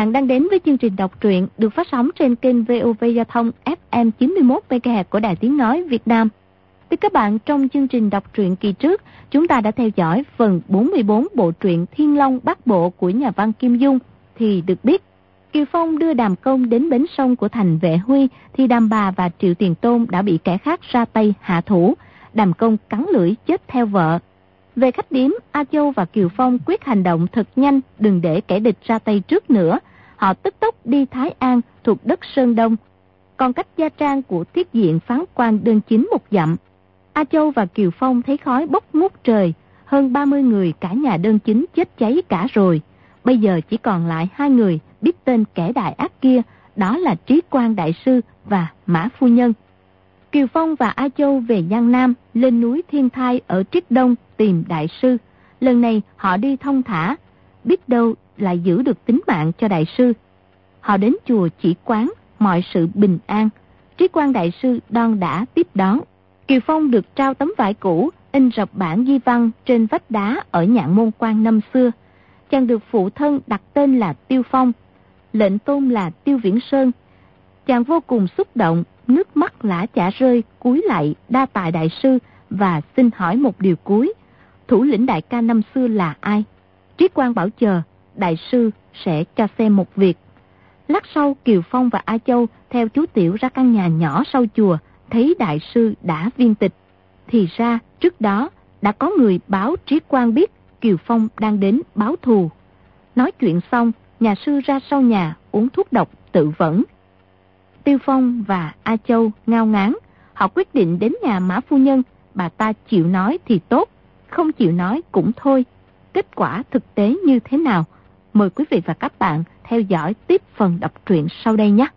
bạn đang đến với chương trình đọc truyện được phát sóng trên kênh VOV Giao thông FM 91 MHz của Đài Tiếng Nói Việt Nam. Thưa các bạn, trong chương trình đọc truyện kỳ trước, chúng ta đã theo dõi phần 44 bộ truyện Thiên Long Bát Bộ của nhà văn Kim Dung. Thì được biết, Kiều Phong đưa Đàm Công đến bến sông của thành Vệ Huy thì Đàm Bà và Triệu Tiền Tôn đã bị kẻ khác ra tay hạ thủ. Đàm Công cắn lưỡi chết theo vợ. Về khách điếm, A Châu và Kiều Phong quyết hành động thật nhanh, đừng để kẻ địch ra tay trước nữa. Họ tức tốc đi Thái An thuộc đất Sơn Đông, còn cách Gia Trang của Thiết Diện phán quan đơn chính một dặm. A Châu và Kiều Phong thấy khói bốc ngút trời, hơn 30 người cả nhà đơn chính chết cháy cả rồi. Bây giờ chỉ còn lại 2 người biết tên kẻ đại ác kia, đó là Trí Quang đại sư và Mã phu nhân. Kiều Phong và A Châu về Giang Nam, lên núi Thiên Thai ở Triết Đông tìm đại sư. Lần này họ đi thông thả, biết đâu lại giữ được tính mạng cho đại sư. Họ đến chùa Chỉ Quán, mọi sự bình an. Trí Quang đại sư đon đã tiếp đón. Kiều Phong được trao tấm vải cũ, in rập bản di văn trên vách đá ở Nhạn Môn Quan năm xưa. Chàng được phụ thân đặt tên là Tiêu Phong, lệnh tôn là Tiêu Viễn Sơn. Chàng vô cùng xúc động, nước mắt lã chả rơi, cúi lạy đa tạ đại sư và xin hỏi một điều cuối. Thủ lĩnh đại ca năm xưa là ai? Trí Quang bảo chờ, đại sư sẽ cho xem một việc. Lát sau, Kiều Phong và A Châu theo chú Tiểu ra căn nhà nhỏ sau chùa, thấy đại sư đã viên tịch. Thì ra, trước đó đã có người báo Trí Quang biết Kiều Phong đang đến báo thù. Nói chuyện xong, nhà sư ra sau nhà uống thuốc độc tự vẫn. Tiêu Phong và A Châu ngao ngán, họ quyết định đến nhà Mã phu nhân. Bà ta chịu nói thì tốt, không chịu nói cũng thôi. Kết quả thực tế như thế nào? Mời quý vị và các bạn theo dõi tiếp phần đọc truyện sau đây nhé.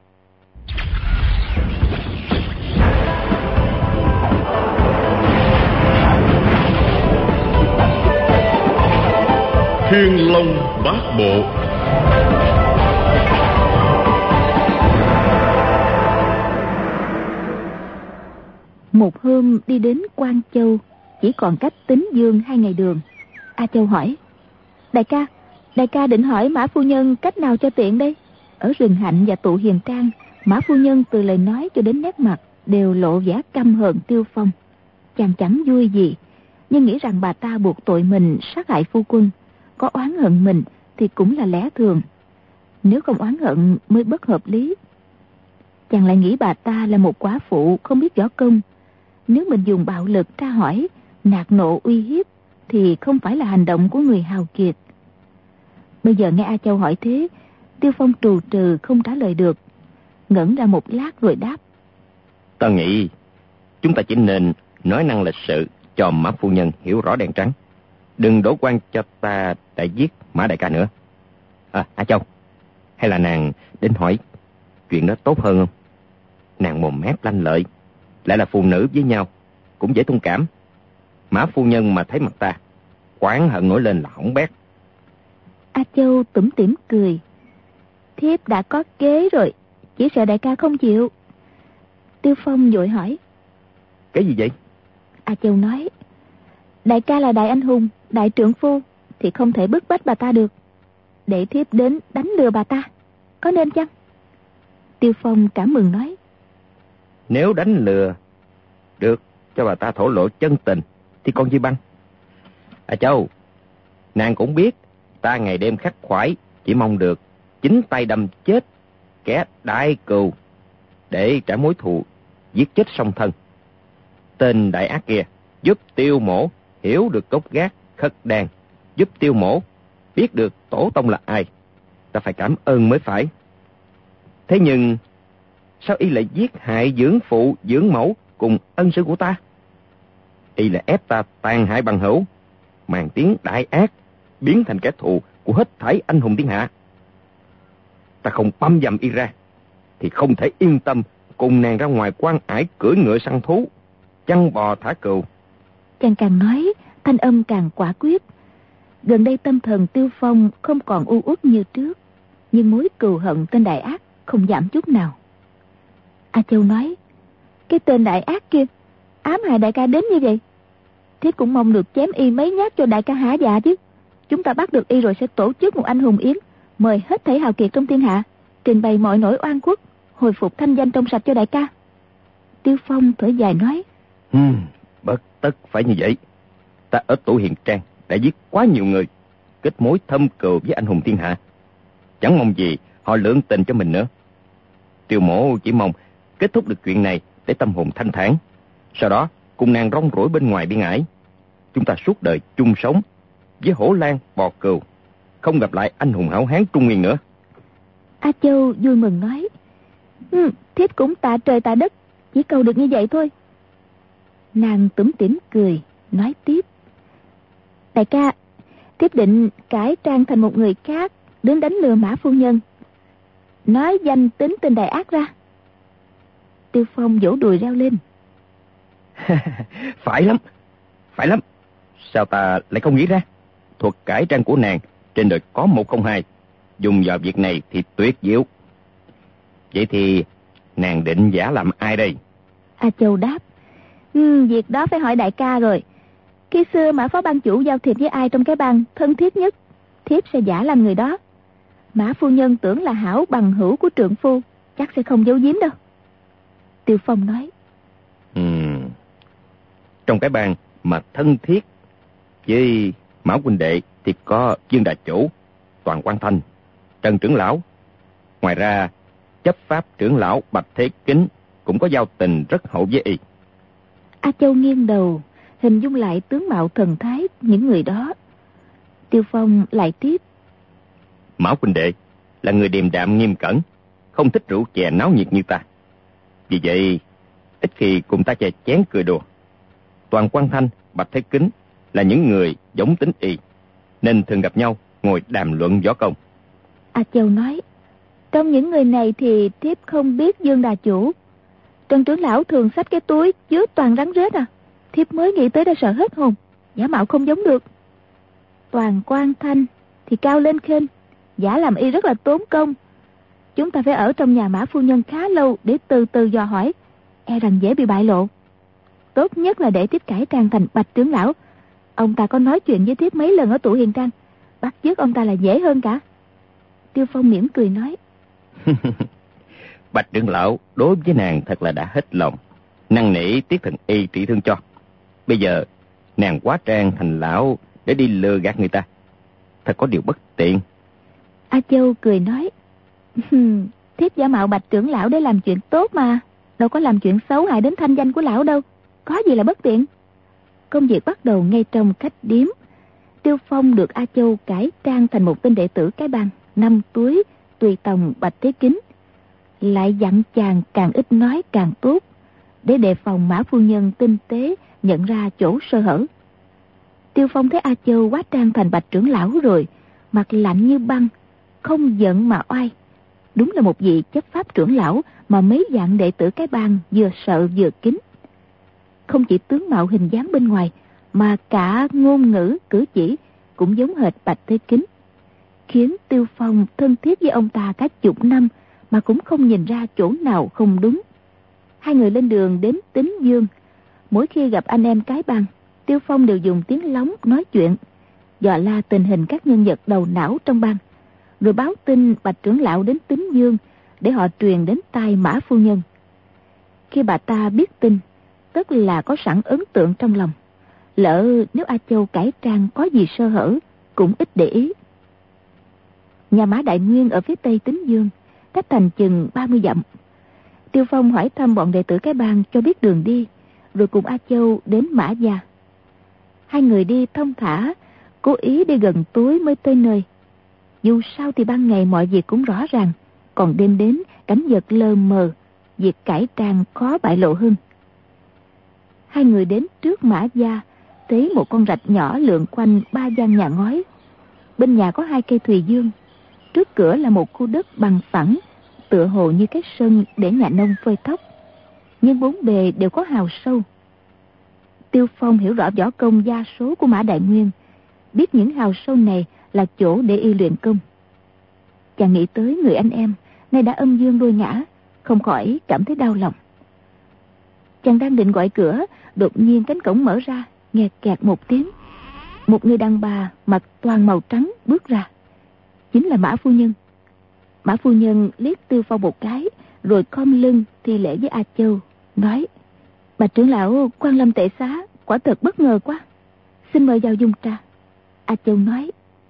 Thiên Long Bát Bộ. Một hôm đi đến Quan Châu, chỉ còn cách Tín Dương 2 ngày đường. A Châu hỏi: Đại ca định hỏi Mã phu nhân cách nào cho tiện đây? Ở Rừng Hạnh và Tụ Hiền Trang, Mã phu nhân từ lời nói cho đến nét mặt đều lộ vẻ căm hờn Tiêu Phong. Chàng chẳng vui gì, nhưng nghĩ rằng bà ta buộc tội mình sát hại phu quân, có oán hận mình thì cũng là lẽ thường. Nếu không oán hận mới bất hợp lý. Chàng lại nghĩ bà ta là một quả phụ không biết võ công. Nếu mình dùng bạo lực tra hỏi, nạt nộ uy hiếp thì không phải là hành động của người hào kiệt. Bây giờ nghe A Châu hỏi thế, Tiêu Phong trù trừ không trả lời được, ngẩn ra một lát rồi đáp: Ta nghĩ chúng ta chỉ nên nói năng lịch sự cho Mã phu nhân hiểu rõ đen trắng, đừng đổ quan cho ta đã giết Mã đại ca nữa. A Châu, hay là nàng đến hỏi chuyện đó tốt hơn không? Nàng mồm mép lanh lợi, lại là phụ nữ với nhau, cũng dễ thông cảm. Mã phu nhân mà thấy mặt ta, oán hận nổi lên là hỏng bét. A Châu tủm tỉm cười: Thiếp đã có kế rồi, chỉ sợ đại ca không chịu. Tiêu Phong vội hỏi: Cái gì vậy? A Châu nói: Đại ca là đại anh hùng, đại trượng phu, thì không thể bức bách bà ta được. Để thiếp đến đánh lừa bà ta, có nên chăng? Tiêu Phong cảm mừng nói: Nếu đánh lừa được cho bà ta thổ lộ chân tình thì còn gì bằng. A Châu, nàng cũng biết ta ngày đêm khắc khoải, chỉ mong được chính tay đâm chết kẻ đại cừu để trả mối thù giết chết song thân. Tên đại ác kia giúp Tiêu mỗ hiểu được gốc gác khất đàn, giúp Tiêu mỗ biết được tổ tông là ai. Ta phải cảm ơn mới phải. Thế nhưng sao y lại giết hại dưỡng phụ dưỡng mẫu cùng ân sư của ta? Y là ép ta tàn hại bằng hữu, màn tiếng đại ác, biến thành kẻ thù của hết thảy anh hùng thiên hạ. Ta không băm dầm y ra thì không thể yên tâm cùng nàng ra ngoài quan ải cưỡi ngựa săn thú, chăn bò thả cừu. Chàng càng nói, thanh âm càng quả quyết. Gần đây tâm thần Tiêu Phong không còn u uất như trước, nhưng mối cừu hận tên đại ác không giảm chút nào. A Châu nói: Cái tên đại ác kia ám hại đại ca đến như vậy, thiếp cũng mong được chém y mấy nhát cho đại ca hả dạ chứ. Chúng ta bắt được y rồi sẽ tổ chức một anh hùng yến, mời hết thảy hào kiệt trong thiên hạ, trình bày mọi nỗi oan khuất, hồi phục thanh danh trong sạch cho đại ca. Tiêu Phong thở dài nói: Bất tất phải như vậy. Ta ở Tổ Hiền Trang đã giết quá nhiều người, kết mối thâm cừu với anh hùng thiên hạ, chẳng mong gì họ lượng tình cho mình nữa. Tiêu mổ chỉ mong kết thúc được chuyện này để tâm hồn thanh thản, sau đó cùng nàng rong ruổi bên ngoài biên ải, chúng ta suốt đời chung sống với hổ lang bò cừu, không gặp lại anh hùng hảo hán Trung Nguyên nữa. A Châu vui mừng nói: thiếp cũng tạ trời tạ đất, chỉ cầu được như vậy thôi. Nàng tủm tỉm cười nói tiếp: đại ca, thiếp định cải trang thành một người khác đến đánh lừa Mã phu nhân, nói danh tính tên đại ác ra. Tiêu Phong vỗ đùi reo lên: Phải lắm, phải lắm. Sao ta lại không nghĩ ra? Thuật cải trang của nàng trên đời có một không hai, dùng vào việc này thì tuyệt diệu. Vậy thì nàng định giả làm ai đây? A Châu đáp: việc đó phải hỏi đại ca rồi. Khi xưa Mã phó ban chủ giao thiệp với ai trong cái bang thân thiết nhất, thiếp sẽ giả làm người đó. Mã phu nhân tưởng là hảo bằng hữu của trượng phu, chắc sẽ không giấu giếm đâu. Tiêu Phong nói: Trong cái bang mà thân thiết với Mã huynh đệ thì có Dương Đà Chủ, Toàn Quan Thanh, Trần trưởng lão. Ngoài ra chấp pháp trưởng lão Bạch Thế Kính cũng có giao tình rất hậu với y. A Châu nghiêng đầu hình dung lại tướng mạo thần thái những người đó. Tiêu Phong lại tiếp: Mã huynh đệ là người điềm đạm nghiêm cẩn, không thích rượu chè náo nhiệt như ta, vì vậy ít khi cùng ta chè chén cười đùa. Toàn Quan Thanh, Bạch Thế Kính là những người giống tính y, nên thường gặp nhau ngồi đàm luận võ công. A Châu nói: trong những người này thì thiếp không biết Dương Đà Chủ. Trần trưởng lão thường xách cái túi chứa toàn rắn rết à, thiếp mới nghĩ tới đã sợ hết hồn, giả mạo không giống được. Toàn Quan Thanh thì cao lên khênh, giả làm y rất là tốn công. Chúng ta phải ở trong nhà Mã phu nhân khá lâu để từ từ dò hỏi, e rằng dễ bị bại lộ. Tốt nhất là để thiếp cải trang thành Bạch trưởng lão. Ông ta có nói chuyện với thiếp mấy lần ở Tụ Hiền Trang, bắt chước ông ta là dễ hơn cả. Tiêu Phong mỉm cười nói: Bạch trưởng lão đối với nàng thật là đã hết lòng, năn nỉ Tiết Thần Y trị thương cho. Bây giờ nàng quá trang thành lão để đi lừa gạt người ta, thật có điều bất tiện. A Châu cười nói: thiếp giả mạo Bạch trưởng lão để làm chuyện tốt mà, đâu có làm chuyện xấu hại đến thanh danh của lão đâu, có gì là bất tiện. Công việc bắt đầu ngay trong khách điếm. Tiêu Phong được A Châu cải trang thành một tên đệ tử cái bang 5 túi tùy tòng Bạch Thế Kính, lại dặn chàng càng ít nói càng tốt, để đề phòng Mã phu nhân tinh tế nhận ra chỗ sơ hở. Tiêu Phong thấy A Châu hóa trang thành Bạch trưởng lão rồi, mặt lạnh như băng, không giận mà oai. Đúng là một vị chấp pháp trưởng lão mà mấy vạn đệ tử cái bang vừa sợ vừa kính. Không chỉ tướng mạo hình dáng bên ngoài, mà cả ngôn ngữ cử chỉ cũng giống hệt Bạch Thế Kính, khiến Tiêu Phong thân thiết với ông ta cả chục năm mà cũng không nhìn ra chỗ nào không đúng. Hai người lên đường đến Tín Dương. Mỗi khi gặp anh em cái bang, Tiêu Phong đều dùng tiếng lóng nói chuyện, dò la tình hình các nhân vật đầu não trong bang, rồi báo tin Bạch trưởng lão đến Tín Dương để họ truyền đến tai Mã phu nhân. Khi bà ta biết tin, tức là có sẵn ấn tượng trong lòng, lỡ nếu A Châu cải trang có gì sơ hở cũng ít để ý. Nhà Mã Đại Nguyên ở phía tây Tín Dương, cách thành chừng 30 dặm. Tiêu Phong hỏi thăm bọn đệ tử cái bang cho biết đường đi, rồi cùng A Châu đến Mã Gia. Hai người đi thông thả, cố ý đi gần tối mới tới nơi. Dù sao thì ban ngày mọi việc cũng rõ ràng, còn đêm đến cảnh vật lơ mờ, việc cải trang khó bại lộ hơn. Hai người đến trước Mã Gia, thấy một con rạch nhỏ lượn quanh 3 gian nhà ngói. Bên nhà có 2 cây thùy dương, trước cửa là một khu đất bằng phẳng, tựa hồ như cái sân để nhà nông phơi thóc, nhưng bốn bề đều có hào sâu. Tiêu Phong hiểu rõ võ công gia số của Mã Đại Nguyên, biết những hào sâu này là chỗ để y luyện công. Chàng nghĩ tới người anh em nay đã âm dương đôi ngã, không khỏi cảm thấy đau lòng. Chàng đang định gọi cửa, đột nhiên cánh cổng mở ra, nghe kẹt một tiếng. Một người đàn bà mặc toàn màu trắng bước ra. chính là Mã phu nhân. Mã phu nhân liếc Tiêu Phong một cái, rồi khom lưng thi lễ với A Châu, nói: Bạch trưởng lão Quan Lâm tệ xá, quả thật bất ngờ quá. Xin mời vào dùng trà. A Châu nói: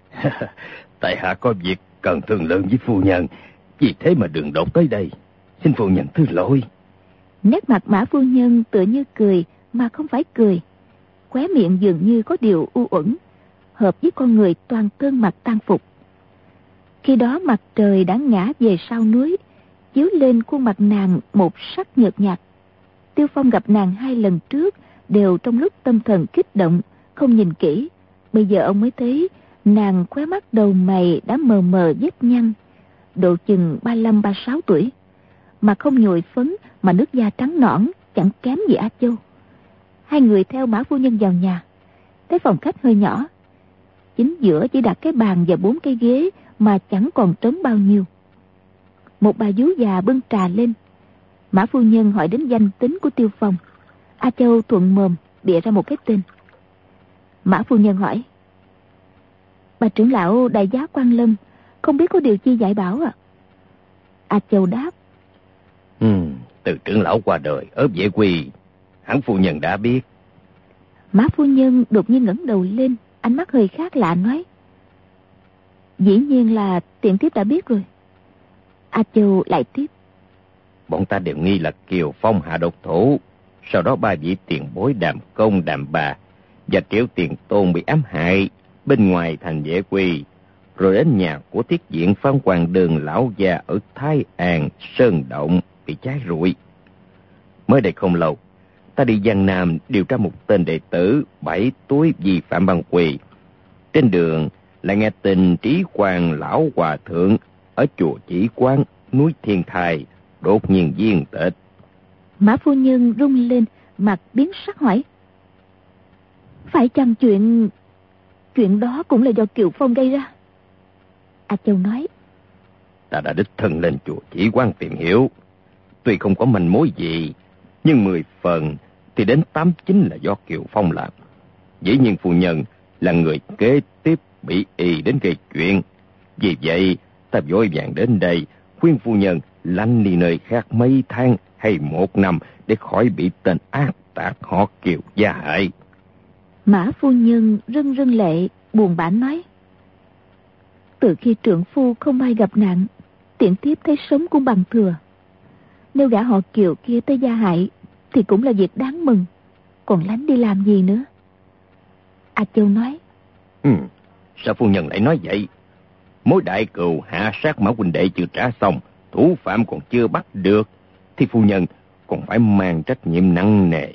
Tại hạ có việc cần thương lượng với phu nhân, vì thế mà đường đột tới đây, xin phu nhân thứ lỗi. Nét mặt Mã phu nhân tựa như cười mà không phải cười, khóe miệng dường như có điều u uẩn, hợp với con người toàn thân mặc tang phục. Khi đó mặt trời đã ngã về sau núi, chiếu lên khuôn mặt nàng một sắc nhợt nhạt. Tiêu Phong gặp nàng 2 lần trước đều trong lúc tâm thần kích động, không nhìn kỹ. Bây giờ ông mới thấy nàng khóe mắt đầu mày đã mờ mờ vết nhăn, độ chừng 35-36 tuổi, mà không nhồi phấn mà nước da trắng nõn, chẳng kém gì A Châu. Hai người theo Mã phu nhân vào nhà. Cái phòng khách hơi nhỏ, chính giữa chỉ đặt cái bàn và 4 cái ghế mà chẳng còn trống bao nhiêu. Một bà vú già bưng trà lên. Mã phu nhân hỏi đến danh tính của Tiêu Phong. A Châu thuận mồm bịa ra một cái tên. Mã phu nhân hỏi: Bà trưởng lão đại giá Quan Lâm, không biết có điều chi dạy bảo ạ? A Châu đáp: Từ trưởng lão qua đời ở Vệ Quy, hẳn phu nhân đã biết. Mã phu nhân đột nhiên ngẩng đầu lên, ánh mắt hơi khác lạ, nói: Dĩ nhiên là tiện thiếp đã biết rồi. A Châu lại tiếp: Bọn ta đều nghi là Kiều Phong hạ độc thủ, sau đó 3 vị tiền bối Đàm Công, Đàm Bà và Triệu Tiền Tôn bị ám hại bên ngoài thành Vệ Quy, rồi đến nhà của thiết diện Phan Hoàng Đường lão già ở Thái An, Sơn Động bị cháy rụi. Mới đây không lâu, ta đi Giang Nam điều tra một tên đệ tử 7 túi vi phạm ban quỳ. Trên đường lại nghe tin Trí Quang lão hòa thượng ở chùa Chỉ Quán, núi Thiên Thai đột nhiên viên tịch. Mã phu nhân rung lên, mặt biến sắc hỏi: Phải chăng chuyện đó cũng là do Kiều Phong gây ra? A Châu nói: Ta đã đích thân lên chùa Chỉ Quán tìm hiểu, tuy không có manh mối gì, nhưng 10 phần thì đến 8-9 là do Kiều Phong làm. Dĩ nhiên phu nhân là người kế tiếp bị y đến gây chuyện, vì vậy ta vội vàng đến đây khuyên phu nhân lánh đi nơi khác mấy tháng hay 1 năm để khỏi bị tên ác tạc họ Kiều gia hại. Mã phu nhân rưng rưng lệ, buồn bã nói: Từ khi trưởng phu không may gặp nạn, tiện tiếp thấy sống cũng bằng thừa. Nếu gã họ Kiều kia tới gia hại thì cũng là việc đáng mừng, còn lánh đi làm gì nữa? A Châu nói: Sao phu nhân lại nói vậy? Mối đại cừu hạ sát Mã huynh đệ chưa trả xong, thủ phạm còn chưa bắt được, thì phu nhân còn phải mang trách nhiệm nặng nề.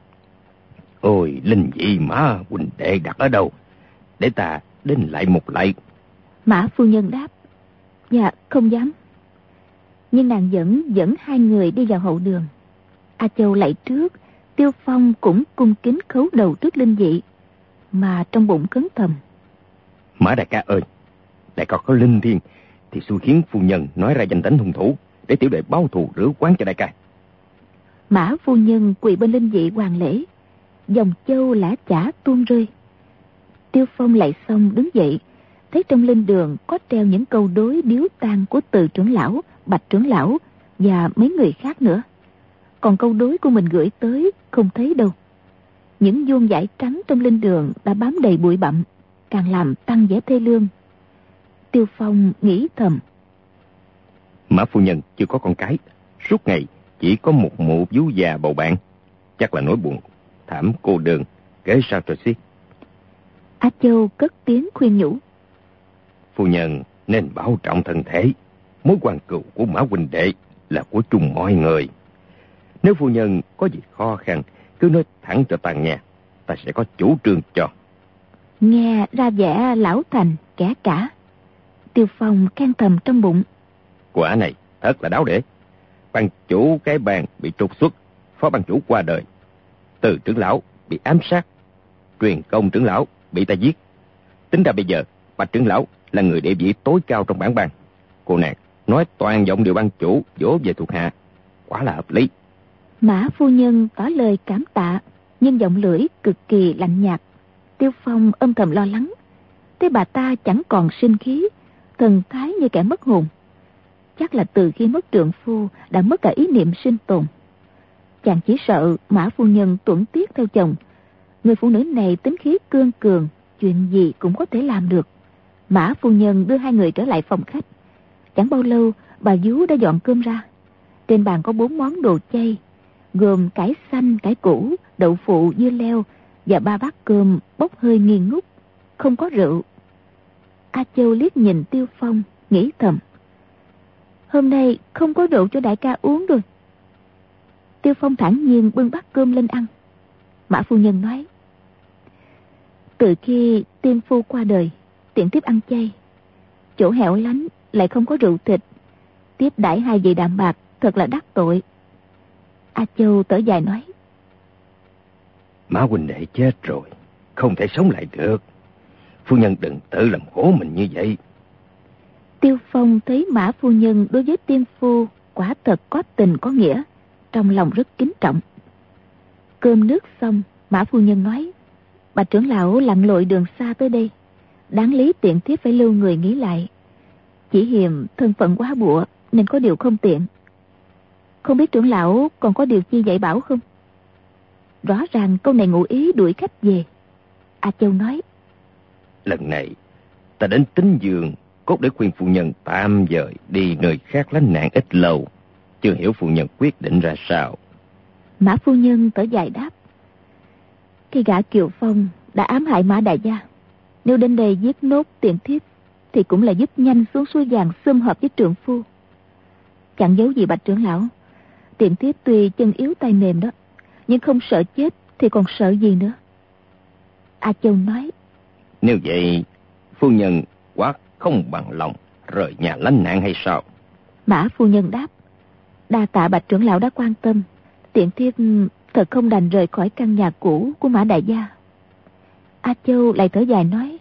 Ôi, linh vị Mã huynh đệ đặt ở đâu? Để ta đến lại một lại. Mã phu nhân đáp: Dạ, không dám. Nhưng nàng dẫn 2 người đi vào hậu đường. A Châu lạy trước, Tiêu Phong cũng cung kính khấu đầu trước linh vị, mà trong bụng cấn thầm: Mã đại ca ơi, đại ca có linh thiêng thì xui khiến phu nhân nói ra danh tính hung thủ, để tiểu đệ báo thù rửa quán cho đại ca. Mã phu nhân quỳ bên linh vị hoàn lễ, dòng châu lã chả tuôn rơi. Tiêu Phong lạy xong đứng dậy, thấy trong linh đường có treo những câu đối điếu tang của Từ trưởng lão, Bạch trưởng lão và mấy người khác nữa. Còn câu đối của mình gửi tới không thấy đâu. Những vuông vải trắng trong linh đường đã bám đầy bụi bặm, càng làm tăng vẻ thê lương. Tiêu Phong nghĩ thầm: Mã phu nhân chưa có con cái, suốt ngày chỉ có một mụ vú già bầu bạn, chắc là nỗi buồn thảm cô đơn kể sao rồi xiết. A Châu cất tiếng khuyên nhủ: Phu nhân nên bảo trọng thân thể, mối quan cừu của Mã huynh đệ là của chung mọi người. Nếu phu nhân có gì khó khăn, cứ nói thẳng cho ta nghe, ta sẽ có chủ trương cho. Nghe ra vẻ lão thành kẻ cả. Tiêu Phong khen thầm trong bụng: Quả này thật là đáo để. Ban chủ cái bàn bị trục xuất, phó ban chủ qua đời, Từ trưởng lão bị ám sát, Truyền Công trưởng lão bị ta giết. Tính ra bây giờ Bạch trưởng lão là người địa vị tối cao trong bản ban. Cô nàng nói toàn giọng điều ban chủ vỗ về thuộc hạ, quả là hợp lý. Mã phu nhân tỏ lời cảm tạ, nhưng giọng lưỡi cực kỳ lạnh nhạt. Tiêu Phong âm thầm lo lắng, thế bà ta chẳng còn sinh khí, thần thái như kẻ mất hồn. Chắc là từ khi mất trượng phu đã mất cả ý niệm sinh tồn. Chàng chỉ sợ Mã phu nhân tuẫn tiếc theo chồng. Người phụ nữ này tính khí cương cường, chuyện gì cũng có thể làm được. Mã phu nhân đưa hai người trở lại phòng khách. Chẳng bao lâu bà vú đã dọn cơm ra. Trên bàn có 4 món đồ chay, gồm cải xanh, cải củ, đậu phụ, dưa leo và 3 bát cơm bốc hơi nghi ngút, không có rượu. A Châu liếc nhìn Tiêu Phong, nghĩ thầm: hôm nay không có rượu cho đại ca uống rồi. Tiêu Phong thản nhiên bưng bát cơm lên ăn. Mã phu nhân nói: từ khi tiên phu qua đời, tiện tiếp ăn chay, chỗ hẻo lánh lại không có rượu thịt, tiếp đãi hai vị đạm bạc thật là đắc tội. A Châu thở dài nói: Mã huynh đệ chết rồi, không thể sống lại được. Phu nhân đừng tự làm khổ mình như vậy. Tiêu Phong thấy Mã phu nhân đối với tiên phu quả thật có tình có nghĩa, trong lòng rất kính trọng. Cơm nước xong, Mã phu nhân nói: bà trưởng lão lặn lội đường xa tới đây, đáng lý tiện thiếp phải lưu người nghỉ lại. Chỉ hiềm thân phận quá bụa nên có điều không tiện. Không biết trưởng lão còn có điều chi dạy bảo không? Rõ ràng câu này ngụ ý đuổi khách về. A Châu nói: lần này ta đến Tính Dương cốt để khuyên phu nhân tạm dời đi nơi khác lánh nạn ít lâu. Chưa hiểu phu nhân quyết định ra sao. Mã phu nhân thở dài đáp: khi gã Kiều Phong đã ám hại Mã đại gia, nếu đến đây giết nốt tiện thiếp thì cũng là giúp nhanh xuống suối vàng sum hợp với trượng phu. Chẳng giấu gì bạch trưởng lão, tiện thiếp tuy chân yếu tay mềm đó, nhưng không sợ chết thì còn sợ gì nữa. A Châu nói: nếu vậy phu nhân quá không bằng lòng rời nhà lánh nạn hay sao? Mã phu nhân đáp: đa tạ bạch trưởng lão đã quan tâm, tiện thiếp thật không đành rời khỏi căn nhà cũ của Mã đại gia. A Châu lại thở dài nói: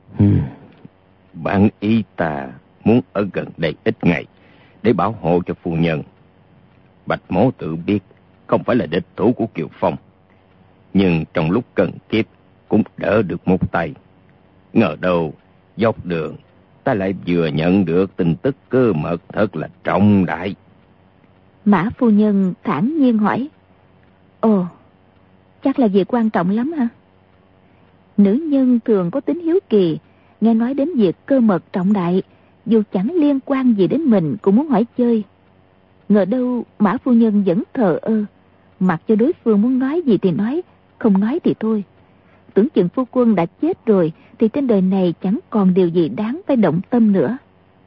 bản ý ta muốn ở gần đây ít ngày để bảo hộ cho phu nhân. Bạch mố tự biết không phải là địch thủ của Kiều Phong, nhưng trong lúc cần kiếp cũng đỡ được một tay. Ngờ đâu dọc đường ta lại vừa nhận được tin tức cơ mật thật là trọng đại. Mã phu nhân thản nhiên hỏi: ồ, chắc là việc quan trọng lắm hả? Nữ nhân thường có tính hiếu kỳ, nghe nói đến việc cơ mật trọng đại, dù chẳng liên quan gì đến mình cũng muốn hỏi chơi. Ngờ đâu Mã phu nhân vẫn thờ ơ, mặc cho đối phương muốn nói gì thì nói, không nói thì thôi. Tưởng chừng phu quân đã chết rồi thì trên đời này chẳng còn điều gì đáng phải động tâm nữa.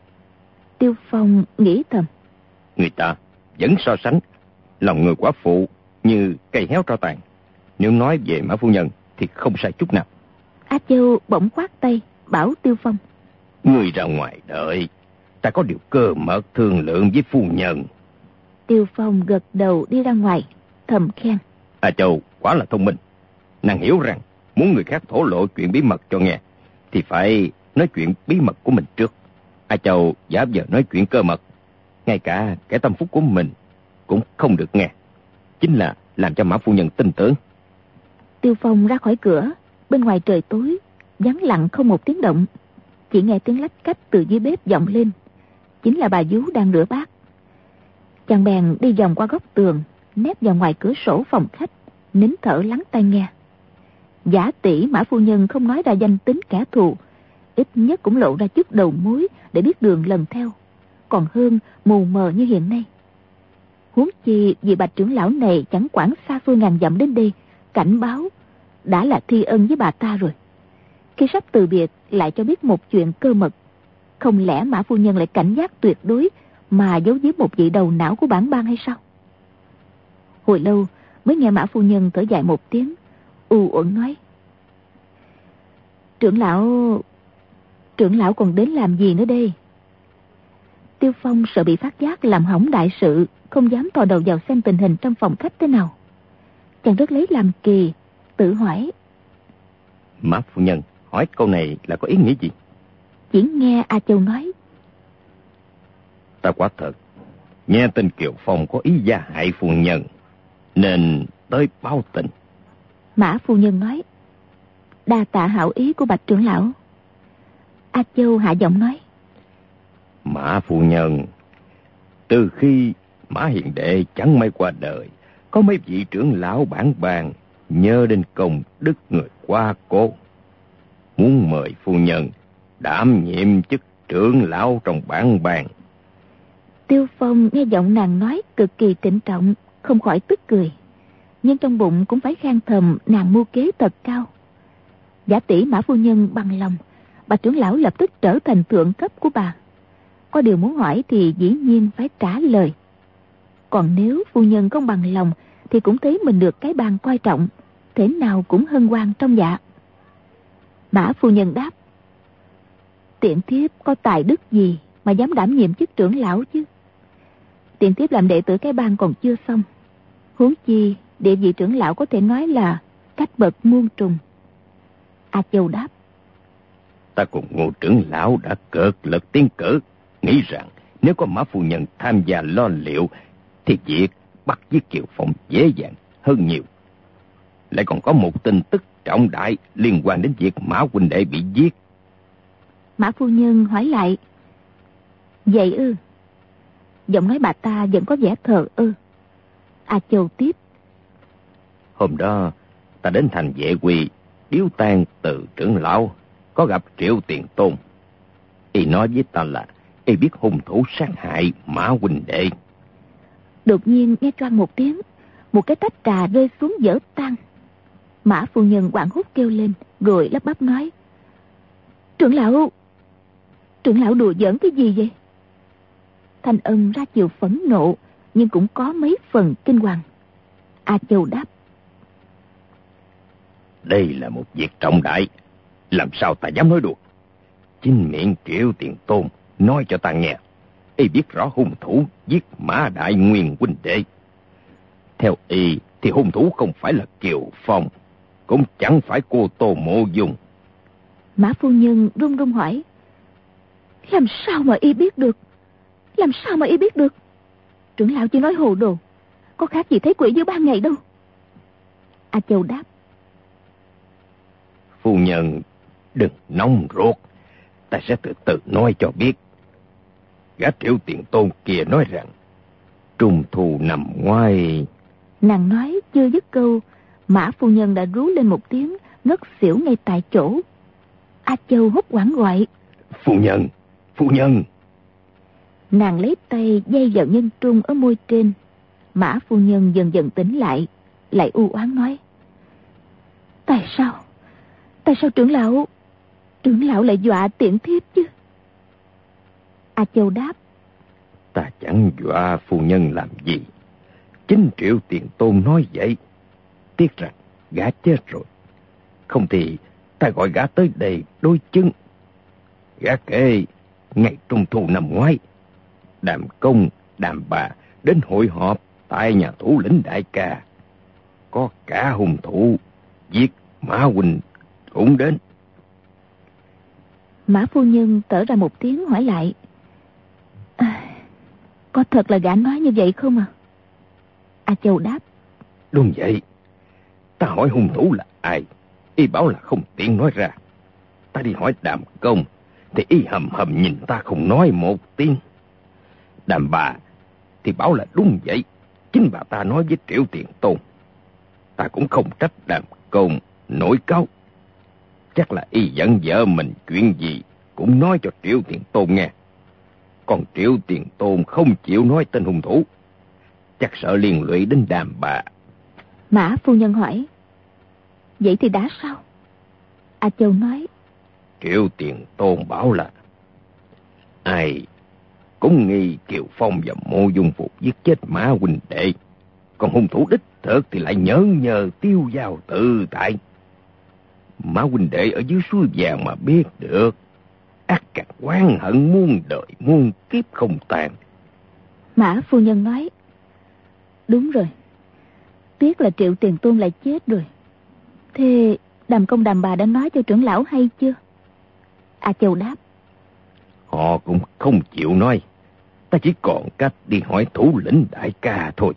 Tiêu Phong nghĩ thầm: người ta vẫn so sánh lòng người quả phụ như cây héo tro tàn. Nếu nói về Mã phu nhân thì không sai chút nào. A Châu bỗng khoát tay bảo Tiêu Phong: người ra ngoài đợi, ta có điều cơ mật thương lượng với phu nhân. Tiêu Phong gật đầu đi ra ngoài, thầm khen: A Châu quả là thông minh. Nàng hiểu rằng muốn người khác thổ lộ chuyện bí mật cho nghe thì phải nói chuyện bí mật của mình trước. A Châu giả vờ nói chuyện cơ mật, ngay cả kẻ tâm phúc của mình cũng không được nghe, chính là làm cho Mã phu nhân tin tưởng. Tiêu Phong ra khỏi cửa, bên ngoài trời tối, vắng lặng không một tiếng động. Chỉ nghe tiếng lách cách từ dưới bếp vọng lên, chính là bà vú đang rửa bát. Chàng bèn đi vòng qua góc tường, nép vào ngoài cửa sổ phòng khách, nín thở lắng tai nghe. Giả tỷ Mã phu nhân không nói ra danh tính kẻ thù, ít nhất cũng lộ ra chút đầu mối để biết đường lần theo, còn hơn mù mờ như hiện nay. Huống chi vì bạch trưởng lão này chẳng quản xa xôi ngàn dặm đến đây cảnh báo, đã là thi ân với bà ta rồi. Khi sắp từ biệt lại cho biết một chuyện cơ mật, không lẽ Mã phu nhân lại cảnh giác tuyệt đối mà giấu giếm một vị đầu não của bản bang hay sao? Hồi lâu mới nghe Mã phu nhân thở dài một tiếng, u uẩn nói: trưởng lão còn đến làm gì nữa đây? Tiêu Phong sợ bị phát giác làm hỏng đại sự, không dám thò đầu vào xem tình hình trong phòng khách thế nào. Chàng rất lấy làm kỳ, tự hỏi: Mã phu nhân hỏi câu này là có ý nghĩa gì? Chỉ nghe A Châu nói: ta quả thật nghe tin Kiều Phong có ý gia hại phu nhân nên tới báo tình. Mã phu nhân nói: đa tạ hảo ý của bạch trưởng lão. A Châu hạ giọng nói: Mã phu nhân, từ khi Mã Hiền Đệ chẳng may qua đời, có mấy vị trưởng lão bản bàn nhớ đến công đức người qua cố, muốn mời phu nhân đảm nhiệm chức trưởng lão trong bản bàn. Tiêu Phong nghe giọng nàng nói cực kỳ trịnh trọng, không khỏi tức cười, nhưng trong bụng cũng phải khen thầm nàng mưu kế thật cao. Giả tỷ Mã phu nhân bằng lòng, bà trưởng lão lập tức trở thành thượng cấp của bà. Có điều muốn hỏi thì dĩ nhiên phải trả lời. Còn nếu phu nhân không bằng lòng thì cũng thấy mình được cái bàn coi trọng, thế nào cũng hân hoan trong dạ. Mã phu nhân đáp: Tiện thiếp có tài đức gì mà dám đảm nhiệm chức trưởng lão chứ? Tiện thiếp làm đệ tử cái bang còn chưa xong, huống chi địa vị trưởng lão có thể nói là cách bậc muôn trùng. A Châu đáp: Ta cùng Ngô trưởng lão đã cợt lực tiến cử, nghĩ rằng nếu có Mã phu nhân tham gia lo liệu thì việc bắt giết Kiều Phong dễ dàng hơn nhiều. Lại còn có một tin tức trọng đại liên quan đến việc Mã huynh đệ bị giết. Mã phu nhân hỏi lại: Vậy ư? Giọng nói bà ta vẫn có vẻ thờ ơ. A Châu tiếp: Hôm đó ta đến thành Vệ Quỳ điếu tang từ trưởng lão, có gặp Triệu Tiền Tôn. Y nói với ta là y biết hung thủ sát hại Mã huynh đệ. Đột nhiên nghe choang một tiếng, một cái tách trà rơi xuống vỡ tan. Mã phu nhân hoảng hốt kêu lên, rồi lắp bắp nói: Trưởng lão đùa giỡn cái gì vậy? Thanh âm ra chiều phẫn nộ, nhưng cũng có mấy phần kinh hoàng. A Châu đáp: Đây là một việc trọng đại, làm sao ta dám nói đùa? Chính miệng Triệu Tiền Tôn nói cho ta nghe, y biết rõ hung thủ giết Mã Đại Nguyên huynh đệ. Theo y thì hung thủ không phải là Kiều Phong, cũng chẳng phải cô Tô Mộ Dung. Mã phu nhân run run hỏi: Làm sao mà y biết được? Trưởng lão chỉ nói hồ đồ, có khác gì thấy quỷ dưới ban ngày đâu. A Châu đáp: Phu nhân đừng nóng ruột, ta sẽ từ từ nói cho biết. Gã Triệu Tiền Tôn kia nói rằng trung thu năm ngoái. Nàng nói chưa dứt câu, Mã phu nhân đã rú lên một tiếng, ngất xỉu ngay tại chỗ. A Châu hốt hoảng gọi: Phu nhân. Nàng lấy tay dây vào nhân trung ở môi trên. Mã phu nhân dần dần tỉnh lại, lại u oán nói: Tại sao trưởng lão lại dọa tiện thiếp chứ? A Châu đáp: Ta chẳng dọa phu nhân làm gì, chính Triệu Tiền Tôn nói vậy. Tiếc rằng gã chết rồi, không thì ta gọi gã tới đây đối chứng. Gã kể ngày trung thu năm ngoái, Đàm Công, Đàm Bà đến hội họp tại nhà thủ lĩnh Đại Ca, có cả hung thủ giết Mã huynh cũng đến. Mã phu nhân thở ra một tiếng hỏi lại: Có thật là gã nói như vậy không à? A Châu đáp: Đúng vậy. Ta hỏi hung thủ là ai, y bảo là không tiện nói ra. Ta đi hỏi Đàm Công thì y hầm hầm nhìn ta không nói một tiếng. Đàm Bà thì bảo là đúng vậy, chính bà ta nói với Triệu Tiền Tôn. Ta cũng không trách Đàm Công nổi cáu, chắc là y giận vợ mình chuyện gì cũng nói cho Triệu Tiền Tôn nghe. Còn Triệu Tiền Tôn không chịu nói tên hung thủ, chắc sợ liên lụy đến Đàm Bà. Mã phu nhân hỏi: Vậy thì đã sao? A Châu nói: Triệu Tiền Tôn bảo là ai cũng nghi Kiều Phong và Mộ Dung Phục giết chết Mã huynh đệ, còn hung thủ đích thực thì lại nhờ tiêu dao tự tại. Mã huynh đệ ở dưới suối vàng mà biết được, ắt càng oán hận muôn đời muôn kiếp không tàn. Mã phu nhân nói: Đúng rồi, tiếc là Triệu Tiền Tôn lại chết rồi. Thế Đàm Công Đàm Bà đã nói cho trưởng lão hay chưa? A Châu đáp: Họ cũng không chịu nói, ta chỉ còn cách đi hỏi thủ lĩnh Đại Ca thôi.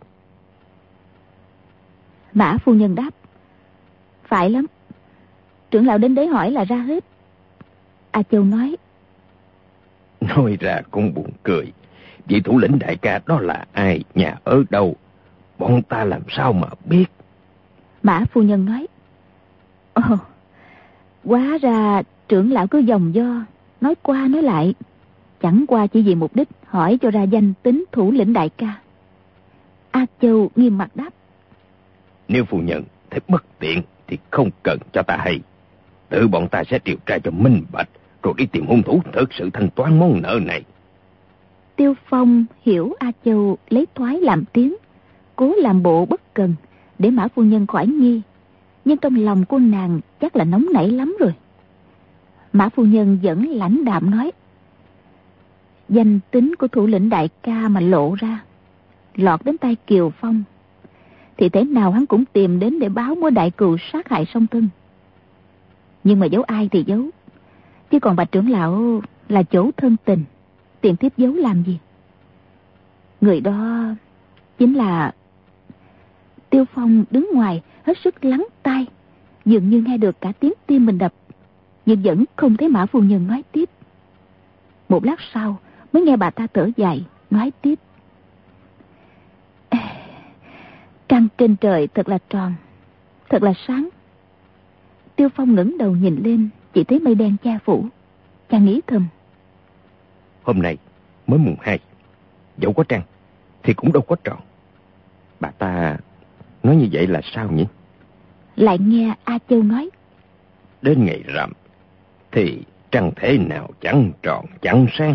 Mã phu nhân đáp: Phải lắm, trưởng lão đến đấy hỏi là ra hết. A Châu nói: Nói ra cũng buồn cười. Vị thủ lĩnh đại ca đó là ai, nhà ở đâu, bọn ta làm sao mà biết? Mã phu nhân nói. Ồ, hóa ra trưởng lão cứ vòng vo, nói qua nói lại, chẳng qua chỉ vì mục đích hỏi cho ra danh tính thủ lĩnh đại ca. A Châu nghiêm mặt đáp. Nếu phu nhân thấy bất tiện thì không cần cho ta hay. Tự bọn ta sẽ điều tra cho minh bạch, rồi đi tìm hung thủ thực sự thanh toán món nợ này. Tiêu Phong hiểu A Châu lấy thoái làm tiếng, cố làm bộ bất cần để Mã phu nhân khỏi nghi, nhưng trong lòng của nàng chắc là nóng nảy lắm rồi. Mã phu nhân vẫn lãnh đạm nói. Danh tính của thủ lĩnh đại ca mà lộ ra, lọt đến tay Kiều Phong, thì thế nào hắn cũng tìm đến để báo mối đại cừu sát hại song thân. Nhưng mà giấu ai thì giấu, chứ còn Bạch trưởng lão là chỗ thân tình, tìm tiếp giấu làm gì? Người đó chính là... Tiêu Phong đứng ngoài hết sức lắng tai, dường như nghe được cả tiếng tim mình đập, nhưng vẫn không thấy Mã phu nhân nói tiếp. Một lát sau mới nghe bà ta thở dài nói tiếp. Trăng trên trời thật là tròn, thật là sáng. Tiêu Phong ngẩng đầu nhìn lên, chỉ thấy mây đen che phủ. Chàng nghĩ thầm. Hôm nay mới mùng 2, dẫu có trăng thì cũng đâu có tròn. Bà ta nói như vậy là sao nhỉ? Lại nghe A Châu nói. Đến ngày rằm thì trăng thế nào chẳng tròn chẳng sáng.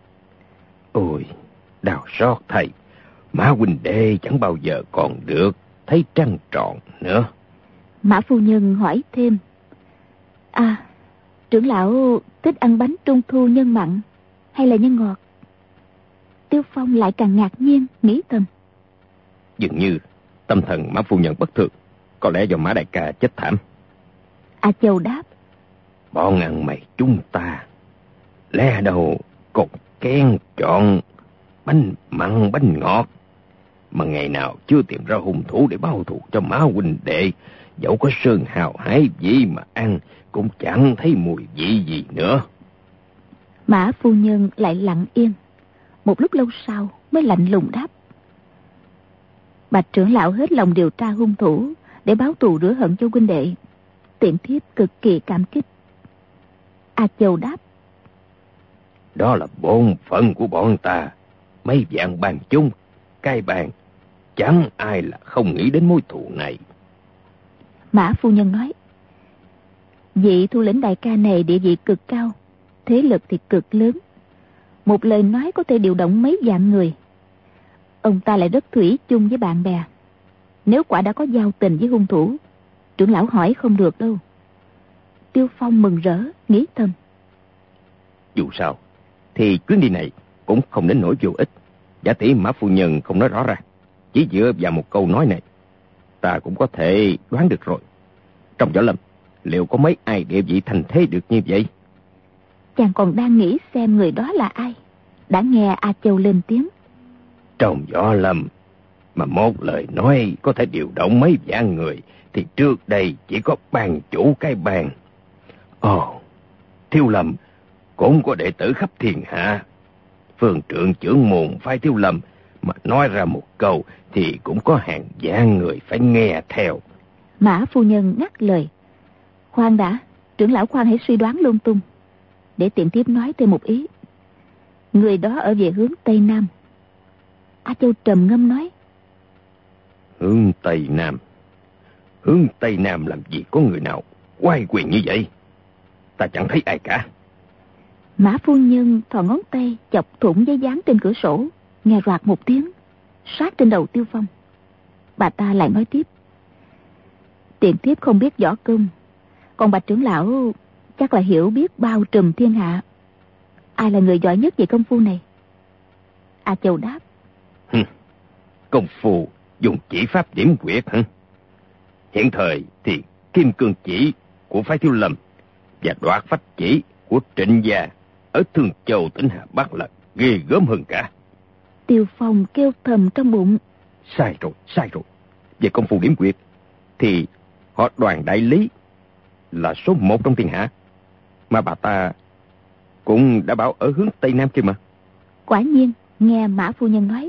Ôi, đau xót thầy, Mã huynh đệ chẳng bao giờ còn được thấy trăng tròn nữa. Mã phu nhân hỏi thêm. À, trưởng lão thích ăn bánh trung thu nhân mặn hay là nhân ngọt? Tiêu Phong lại càng ngạc nhiên, nghĩ thầm. Dường như tâm thần Mã phu nhân bất thường, có lẽ do Mã đại ca chết thảm. A Châu đáp. Bọn ăn mày chúng ta lẽ đâu còn kén chọn bánh mặn bánh ngọt, mà ngày nào chưa tìm ra hung thủ để báo thù cho Mã huynh đệ. Dẫu có sơn hào hái gì mà ăn cũng chẳng thấy mùi vị gì nữa. Mã phu nhân lại lặng yên, một lúc lâu sau mới lạnh lùng đáp. Bạch trưởng lão hết lòng điều tra hung thủ để báo thù rửa hận cho huynh đệ, tiện thiếp cực kỳ cảm kích. A Châu đáp. Đó là bổn phận của bọn ta. Mấy vạn bàn chung cai bàn, chẳng ai là không nghĩ đến mối thù này. Mã phu nhân nói. Vị thủ lĩnh đại ca này địa vị cực cao, thế lực thì cực lớn, một lời nói có thể điều động mấy vạn người. Ông ta lại rất thủy chung với bạn bè. Nếu quả đã có giao tình với hung thủ, trưởng lão hỏi không được đâu. Tiêu Phong mừng rỡ, nghĩ thầm. Dù sao thì chuyến đi này cũng không đến nỗi vô ích. Giả tỷ Mã phu nhân không nói rõ ra, chỉ dựa vào một câu nói này, ta cũng có thể đoán được rồi. Trong võ lâm liệu có mấy ai địa vị thành thế được như vậy? Chàng còn đang nghĩ xem người đó là ai, đã nghe A Châu lên tiếng. Trong võ lâm mà một lời nói có thể điều động mấy vạn người thì trước đây chỉ có bàn chủ cái bàn. Ồ, Thiếu Lâm cũng có đệ tử khắp thiên hạ. Phương trượng trưởng môn phái Thiếu Lâm mà nói ra một câu thì cũng có hàng vạn người phải nghe theo. Mã phu nhân ngắt lời. Khoan đã, trưởng lão khoan hãy suy đoán lung tung, để tiện tiếp nói thêm một ý. Người đó ở về hướng Tây Nam. A Châu trầm ngâm nói. Hướng Tây Nam? Hướng Tây Nam làm gì có người nào quay quyền như vậy? Ta chẳng thấy ai cả. Mã phu nhân thò ngón tay chọc thủng giấy dán trên cửa sổ, nghe roạt một tiếng, sát trên đầu Tiêu Phong. Bà ta lại nói tiếp. Tiện thiếp không biết võ công, còn Bạch trưởng lão chắc là hiểu biết bao trùm thiên hạ. Ai là người giỏi nhất về công phu này? A Châu đáp. Công phu dùng chỉ pháp điểm quyệt hả? Hiện thời thì kim cương chỉ của phái Thiếu Lâm và đoạt phách chỉ của Trịnh gia ở Thương Châu tỉnh Hà Bắc là ghê gớm hơn cả. Tiêu Phong kêu thầm trong bụng. Sai rồi. Về công phu điểm quyệt thì họ Đoàn đại lý là số 1 trong thiên hạ, mà bà ta cũng đã bảo ở hướng Tây Nam kia mà. Quả nhiên, nghe Mã phu nhân nói.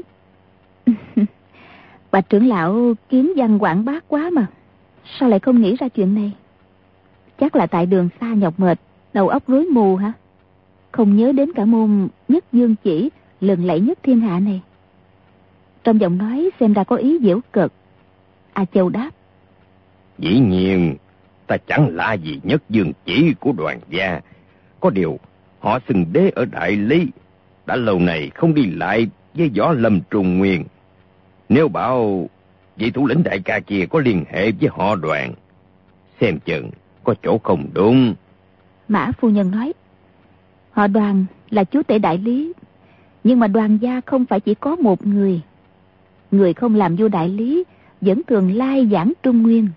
Bạch trưởng lão kiếm văn quảng bác quá mà. Sao lại không nghĩ ra chuyện này? Chắc là tại đường xa nhọc mệt, đầu óc rối mù hả? Không nhớ đến cả môn Nhất Dương Chỉ lừng lẫy nhất thiên hạ này. Trong giọng nói xem ra có ý giễu cợt. A Châu đáp. Dĩ nhiên, ta chẳng lạ gì Nhất Dương Chỉ của Đoàn gia. Có điều, họ xưng đế ở Đại Lý, đã lâu này không đi lại với Võ Lâm Trung Nguyên. Nếu bảo vị thủ lĩnh đại ca kia có liên hệ với họ Đoàn, xem chừng có chỗ không đúng. Mã phu nhân nói. Họ Đoàn là chúa tể Đại Lý, nhưng mà Đoàn gia không phải chỉ có một người. Người không làm vua Đại Lý vẫn thường lai giảng Trung Nguyên.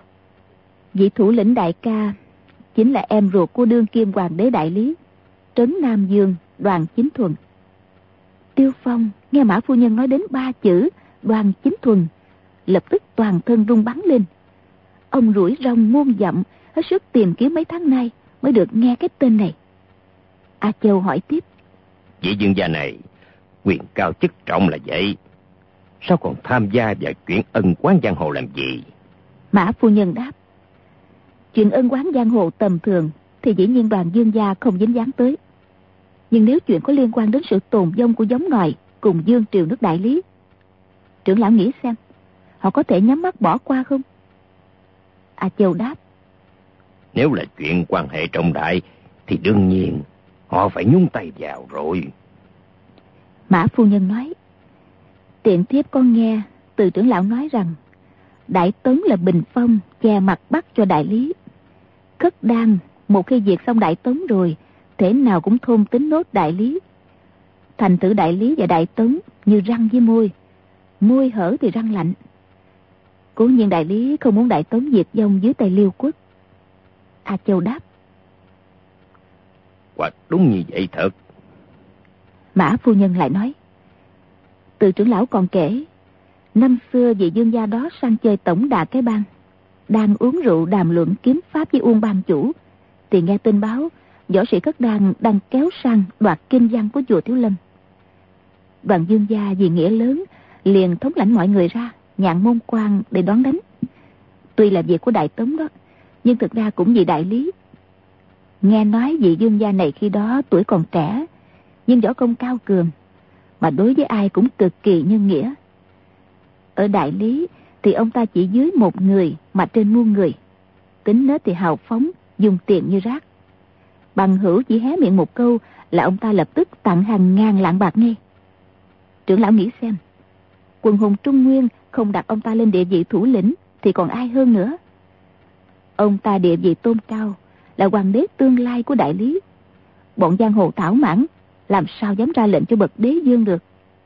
Vị thủ lĩnh đại ca chính là em ruột của đương kim hoàng đế Đại Lý, Trấn Nam Dương Đoàn Chính Thuần. Tiêu Phong nghe Mã phu nhân nói đến 3 chữ Đoàn Chính Thuần, lập tức toàn thân rung bắn lên. Ông rủi rong muôn dặm, hết sức tìm kiếm mấy tháng nay mới được nghe cái tên này. A Châu hỏi tiếp. Vị dương gia này quyền cao chức trọng là vậy, sao còn tham gia vào chuyện ân oán giang hồ làm gì? Mã phu nhân đáp. Chuyện ân oán giang hồ tầm thường thì dĩ nhiên Đoàn Dương gia không dính dáng tới. Nhưng nếu chuyện có liên quan đến sự tồn vong của giống ngòi cùng Dương triều nước Đại Lý, trưởng lão nghĩ xem, họ có thể nhắm mắt bỏ qua không? A Châu đáp. Nếu là chuyện quan hệ trọng đại thì đương nhiên họ phải nhúng tay vào rồi. Mã phu nhân nói. Tiện thiếp con nghe từ trưởng lão nói rằng Đại Tống là bình phong che mặt Bắc cho Đại Lý. Khất Đan một khi diệt xong Đại Tống rồi, thế nào cũng thôn tính nốt Đại Lý. Thành thử Đại Lý và Đại Tống như răng với môi, môi hở thì răng lạnh. Cố nhiên Đại Lý không muốn Đại Tống diệt vong dưới tay Liêu Quốc. A Châu đáp. Quả đúng như vậy thật. Mã phu nhân lại nói. Từ trưởng lão còn kể, năm xưa vị dương gia đó sang chơi tổng đà cái bang, đang uống rượu đàm luận kiếm pháp với Uông ban chủ, thì nghe tin báo võ sĩ Khất Đan đang kéo sang đoạt kinh văn của chùa Thiếu Lâm. Đoàn Dương gia vì nghĩa lớn liền thống lãnh mọi người ra nhạn môn quan để đón đánh. Tuy là việc của Đại Tống đó, nhưng thực ra cũng vì Đại Lý. Nghe nói vị Dương gia này khi đó tuổi còn trẻ, nhưng võ công cao cường, mà đối với ai cũng cực kỳ nhân nghĩa. Ở Đại Lý thì ông ta chỉ dưới một người mà trên muôn người, tính nết thì hào phóng, dùng tiền như rác. Bằng hữu chỉ hé miệng một câu là ông ta lập tức tặng hàng ngàn lạng bạc ngay. Trưởng lão nghĩ xem, quần hùng Trung Nguyên không đặt ông ta lên địa vị thủ lĩnh thì còn ai hơn nữa. Ông ta địa vị tôn cao, là hoàng đế tương lai của Đại Lý. Bọn giang hồ thảo mãn làm sao dám ra lệnh cho bậc đế vương được?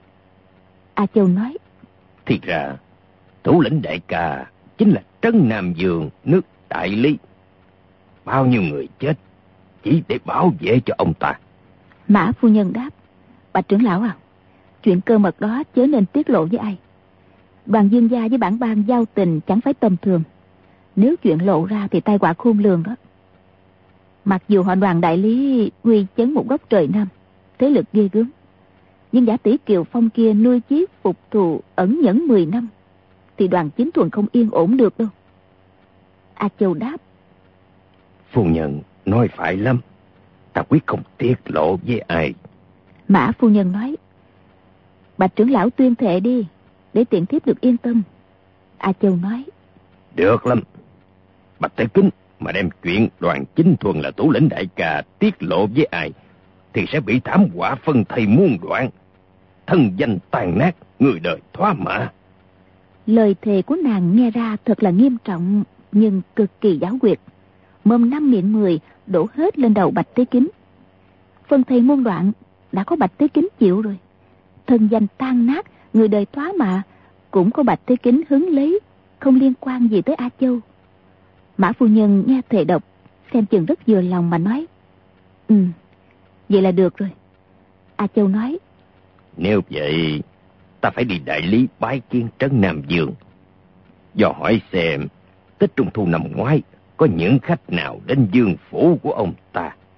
A Châu nói. Thì ra thủ lĩnh đại ca chính là Trấn Nam Dương nước Đại Lý. Bao nhiêu người chết chỉ để bảo vệ cho ông ta. Mã phu nhân đáp. Bạch trưởng lão à, chuyện cơ mật đó chớ nên tiết lộ với ai. Đoàn Dương gia với bản bang giao tình chẳng phải tầm thường. Nếu chuyện lộ ra thì tai họa khôn lường đó. Mặc dù họ Đoàn Đại Lý uy chấn một góc trời Nam, thế lực ghê gớm, nhưng giả tỷ Kiều Phong kia nuôi chí phục thù ẩn nhẫn 10 năm, thì Đoàn Chính Thuần không yên ổn được đâu. A Châu đáp. Phu nhân nói phải lắm, ta quyết không tiết lộ với ai. Mã phu nhân nói. Bạch trưởng lão tuyên thệ đi, để tiện thiếp được yên tâm. A Châu nói. Được lắm. Bạch Thế Kính mà đem chuyện Đoàn Chính Thuần là thủ lĩnh đại ca tiết lộ với ai thì sẽ bị thảm họa phân thây muôn đoạn, thân danh tàn nát, người đời thoá mạ. Lời thề của nàng nghe ra thật là nghiêm trọng, nhưng cực kỳ giáo quyệt. Mồm 5 miệng 10 đổ hết lên đầu Bạch Thế Kính. Phân thây muôn đoạn đã có Bạch Thế Kính chịu rồi, thân danh tan nát, người đời thoá mạ cũng có Bạch Thế Kính hứng lấy, không liên quan gì tới A Châu. Mã phu nhân nghe thề độc, xem chừng rất vừa lòng mà nói. Vậy là được rồi. A Châu nói. Nếu vậy, ta phải đi Đại Lý bái kiến Trấn Nam Dương, dò hỏi xem Tết Trung Thu năm ngoái có những khách nào đến dương phủ của ông ta.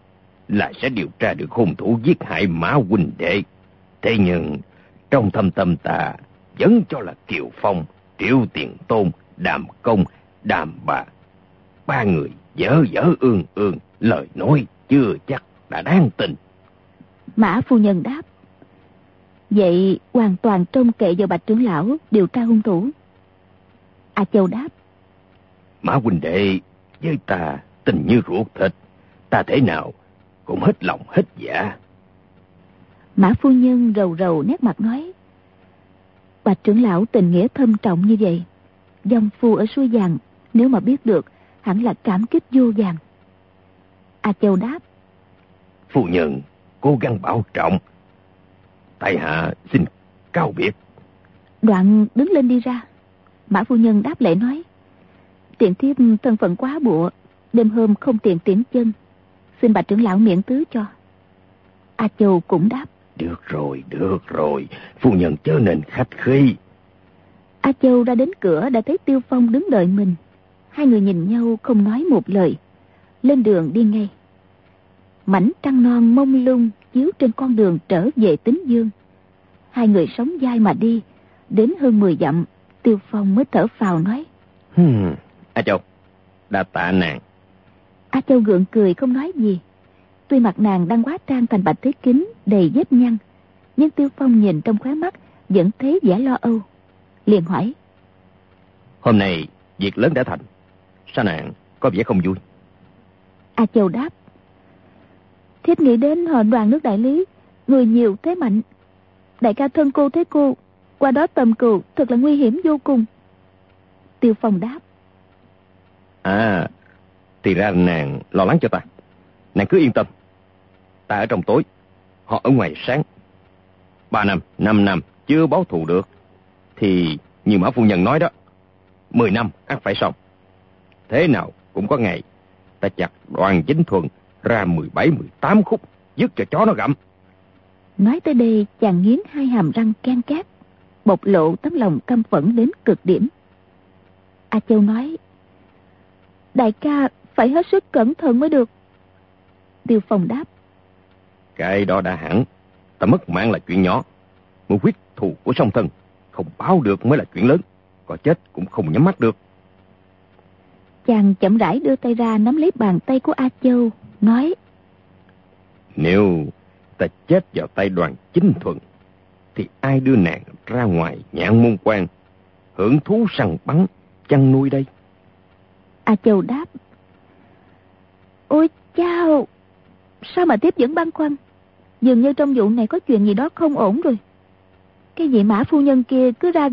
là sẽ điều tra được hung thủ giết hại Mã huynh đệ. Thế nhưng trong thâm tâm ta vẫn cho là Kiều Phong, Triệu Tiền Tôn, Đàm Công, Đàm Bà, ba người dở ương, lời nói chưa chắc đã đáng tin. Mã phu nhân đáp: vậy hoàn toàn trông cậy vào Bạch trưởng lão điều tra hung thủ. A Châu đáp: Mã huynh đệ với ta tình như ruột thịt, ta thế nào cũng hết lòng hết dạ. Mã phu nhân rầu rầu nét mặt nói: Bạch trưởng lão tình nghĩa thâm trọng như vậy, dòng phu ở suối vàng nếu mà biết được hẳn là cảm kích vô vàn. A Châu đáp: Phu nhân cố gắng bảo trọng, tại hạ xin cáo biệt. Đoạn đứng lên đi ra. Mã phu nhân đáp lễ nói: tiện thiếp thân phận quá bụa, đêm hôm không tiện tiễn chân, xin Bạch trưởng lão miễn tứ cho. A Châu cũng đáp: Được rồi, phu nhân chớ nên khách khí. A Châu ra đến cửa đã thấy Tiêu Phong đứng đợi mình. Hai người nhìn nhau không nói một lời, lên đường đi ngay. Mảnh trăng non mông lung chiếu trên con đường trở về Tín Dương. Hai người sóng vai mà đi, đến hơn 10 dặm, Tiêu Phong mới thở phào nói: A Châu, đa tạ nàng. A Châu gượng cười không nói gì. Tuy mặt nàng đang hóa trang thành bạch thế kính đầy vết nhăn, nhưng Tiêu Phong nhìn trong khóe mắt vẫn thấy vẻ lo âu. Liền hỏi: Hôm nay việc lớn đã thành, sao nàng có vẻ không vui? A Châu đáp: thiếp nghĩ đến họ Đoàn nước Đại Lý, người nhiều thế mạnh, đại ca thân cô thế cô, qua đó tầm cừu thật là nguy hiểm vô cùng. Tiêu Phong đáp: thì ra nàng lo lắng cho ta. Nàng cứ yên tâm, ta ở trong tối, họ ở ngoài sáng. 3 năm, 5 năm chưa báo thù được, thì như Mã phu nhân nói đó, 10 năm ắt phải xong. Thế nào cũng có ngày ta chặt Đoàn Chính Thuần ra 17, 18 khúc, dứt cho chó nó gặm. Nói tới đây chàng nghiến hai hàm răng ken két, bộc lộ tấm lòng căm phẫn đến cực điểm. A Châu nói: đại ca phải hết sức cẩn thận mới được. Tiêu Phong đáp: cái đó đã hẳn, ta mất mạng là chuyện nhỏ, một huyết thù của song thân không báo được mới là chuyện lớn, có chết cũng không nhắm mắt được. Chàng chậm rãi đưa tay ra nắm lấy bàn tay của A Châu, nói: nếu ta chết vào tay Đoàn Chính Thuần, thì ai đưa nàng ra ngoài Nhạn Môn Quan hưởng thú săn bắn chăn nuôi đây? A Châu đáp: ôi chao, sao mà tiếp vẫn băn khoăn, dường như trong vụ này có chuyện gì đó không ổn rồi. Cái vị Mã phu nhân kia cứ ra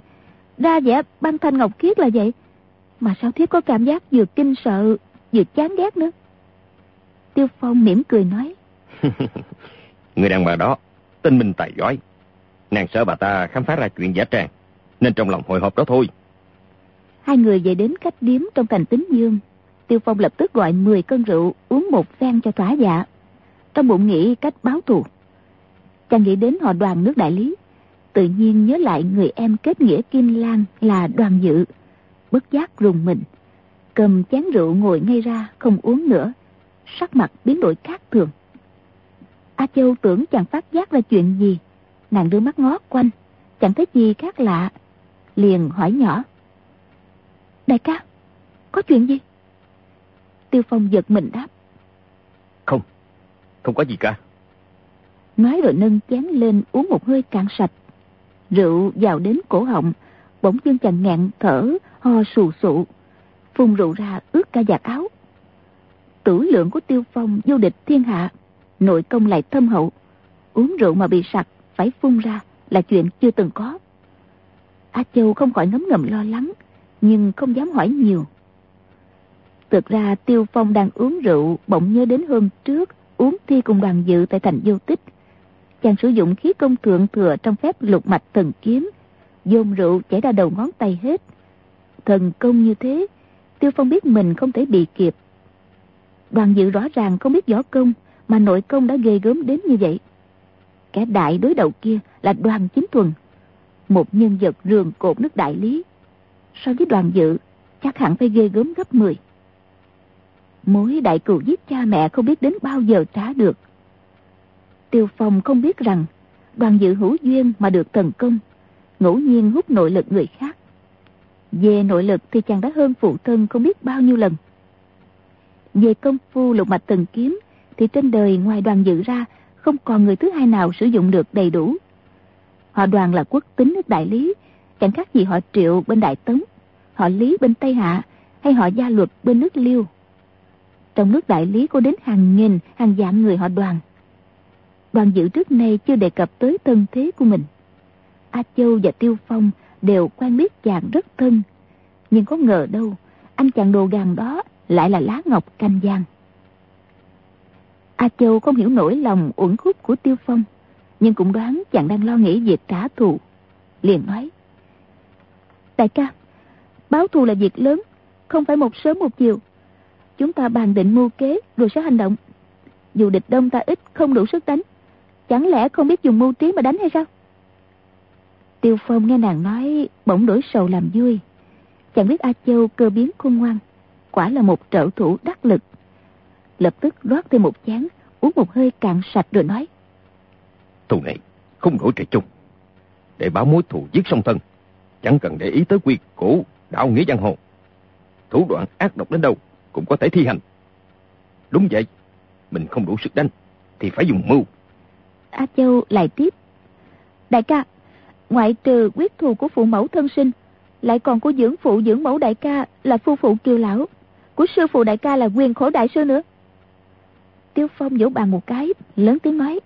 vẻ băng thanh ngọc khiết là vậy, mà sao thiếp có cảm giác vừa kinh sợ vừa chán ghét nữa. Tiêu Phong mỉm cười nói: người đàn bà đó tinh minh tài giỏi, nàng sợ bà ta khám phá ra chuyện giả trang, nên trong lòng hồi hộp đó thôi. Hai người về đến khách điếm trong thành Tín Dương. Tiêu Phong lập tức gọi 10 cân rượu uống một phen cho thỏa dạ, trong bụng nghĩ cách báo thù. Chàng nghĩ đến họ Đoàn nước Đại Lý, tự nhiên nhớ lại người em kết nghĩa Kim Lan là Đoàn Dự, bất giác rùng mình, cầm chén rượu ngồi ngay ra không uống nữa, sắc mặt biến đổi khác thường. A Châu tưởng chàng phát giác ra chuyện gì, nàng đưa mắt ngó quanh, chẳng thấy gì khác lạ, liền hỏi nhỏ: đại ca, có chuyện gì? Tiêu Phong giật mình đáp: Không có gì cả. Nói rồi nâng chén lên uống một hơi cạn sạch. Rượu vào đến cổ họng, bỗng dưng chàng ngạn thở ho sù sụ, phun rượu ra ướt cả vạt áo. Tử lượng của Tiêu Phong vô địch thiên hạ, nội công lại thâm hậu, uống rượu mà bị sặc phải phun ra là chuyện chưa từng có. A Châu không khỏi ngấm ngầm lo lắng, nhưng không dám hỏi nhiều. Thực ra Tiêu Phong đang uống rượu bỗng nhớ đến hôm trước uống thi cùng Đoàn Dự tại thành Vô Tích. Chàng sử dụng khí công thượng thừa trong phép lục mạch thần kiếm, dồn rượu chảy ra đầu ngón tay hết. Thần công như thế, Tiêu Phong biết mình không thể bị kịp. Đoàn Dự rõ ràng không biết võ công, mà nội công đã ghê gớm đến như vậy. Kẻ đại đối đầu kia là Đoàn Chính Thuần, một nhân vật rường cột nước Đại Lý. So với Đoàn Dự, chắc hẳn phải ghê gớm gấp 10. mối đại cừu giết cha mẹ không biết đến bao giờ trả được. Tiêu Phong không biết rằng Đoàn Dự hữu duyên mà được thần công, ngẫu nhiên hút nội lực người khác. Về nội lực thì chàng đã hơn phụ thân không biết bao nhiêu lần. Về công phu lục mạch thần kiếm thì trên đời ngoài Đoàn Dự ra không còn người thứ hai nào sử dụng được đầy đủ. Họ Đoàn là quốc tính nước Đại Lý, chẳng khác gì họ Triệu bên Đại Tống, họ Lý bên Tây Hạ hay họ Gia Luật bên nước Liêu. Trong nước Đại Lý có đến hàng nghìn, hàng vạn người họ Đoàn. Đoàn Dự trước nay chưa đề cập tới thân thế của mình. A Châu và Tiêu Phong đều quen biết chàng rất thân, nhưng có ngờ đâu anh chàng đồ gàn đó lại là lá ngọc canh giang. A Châu không hiểu nỗi lòng uẩn khúc của Tiêu Phong, nhưng cũng đoán chàng đang lo nghĩ việc trả thù, liền nói: đại ca, báo thù là việc lớn, không phải một sớm một chiều. Chúng ta bàn định mưu kế rồi sẽ hành động. Dù địch đông ta ít không đủ sức đánh, chẳng lẽ không biết dùng mưu trí mà đánh hay sao? Tiêu Phong nghe nàng nói bỗng đổi sầu làm vui. Chàng biết A Châu cơ biến khôn ngoan, quả là một trợ thủ đắc lực. Lập tức rót thêm một chén, uống một hơi cạn sạch rồi nói: thù này không nổi trời chung. Để báo mối thù giết song thân, chẳng cần để ý tới quy củ đạo nghĩa giang hồ. Thủ đoạn ác độc đến đâu cũng có thể thi hành. Đúng vậy, mình không đủ sức đánh thì phải dùng mưu. A Châu lại tiếp: đại ca, ngoại trừ quyết thù của phụ mẫu thân sinh, lại còn của dưỡng phụ dưỡng mẫu đại ca là phu phụ Kiều lão, của sư phụ đại ca là Quyền Khổ đại sư nữa. Tiêu Phong vỗ bàn một cái, lớn tiếng nói: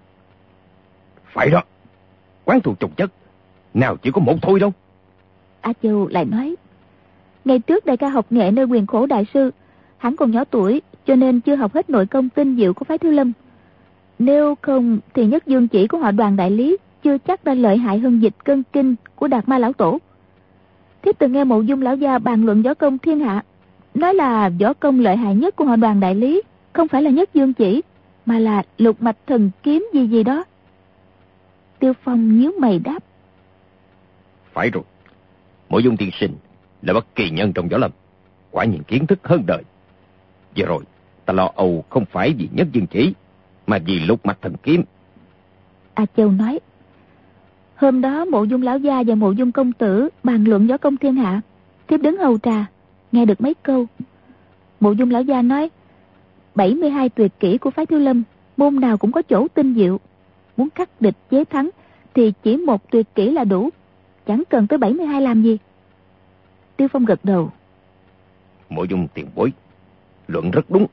phải đó, quán thù chồng chất, nào chỉ có một thôi đâu. A Châu lại nói: ngày trước đại ca học nghệ nơi Quyền Khổ đại sư, hắn còn nhỏ tuổi cho nên chưa học hết nội công tinh diệu của phái Thiếu Lâm. Nếu không thì Nhất Dương chỉ của họ Đoàn đại lý chưa chắc đã lợi hại hơn Dịch Cân Kinh của Đạt Ma lão tổ. Thiếp từng nghe Mộ Dung lão gia bàn luận võ công thiên hạ, nói là võ công lợi hại nhất của họ Đoàn đại lý không phải là Nhất Dương chỉ, mà là lục mạch thần kiếm gì gì đó. Tiêu Phong nhíu mày đáp: phải rồi, Mộ Dung tiên sinh là bất kỳ nhân trong võ lâm, quả nhiên kiến thức hơn đời. Vừa rồi ta lo âu không phải vì Nhất Dương chỉ, mà vì lục mạch thần kiếm. A Châu nói: hôm đó Mộ Dung lão gia và Mộ Dung công tử bàn luận võ công thiên hạ, thiếp đứng hầu trà, nghe được mấy câu. Mộ Dung lão gia nói 72 tuyệt kỹ của phái Thiếu Lâm môn nào cũng có chỗ tinh diệu, muốn khắc địch chế thắng thì chỉ một tuyệt kỹ là đủ, chẳng cần tới 72 làm gì. Tiêu Phong gật đầu: Mộ Dung tiền bối luận rất đúng.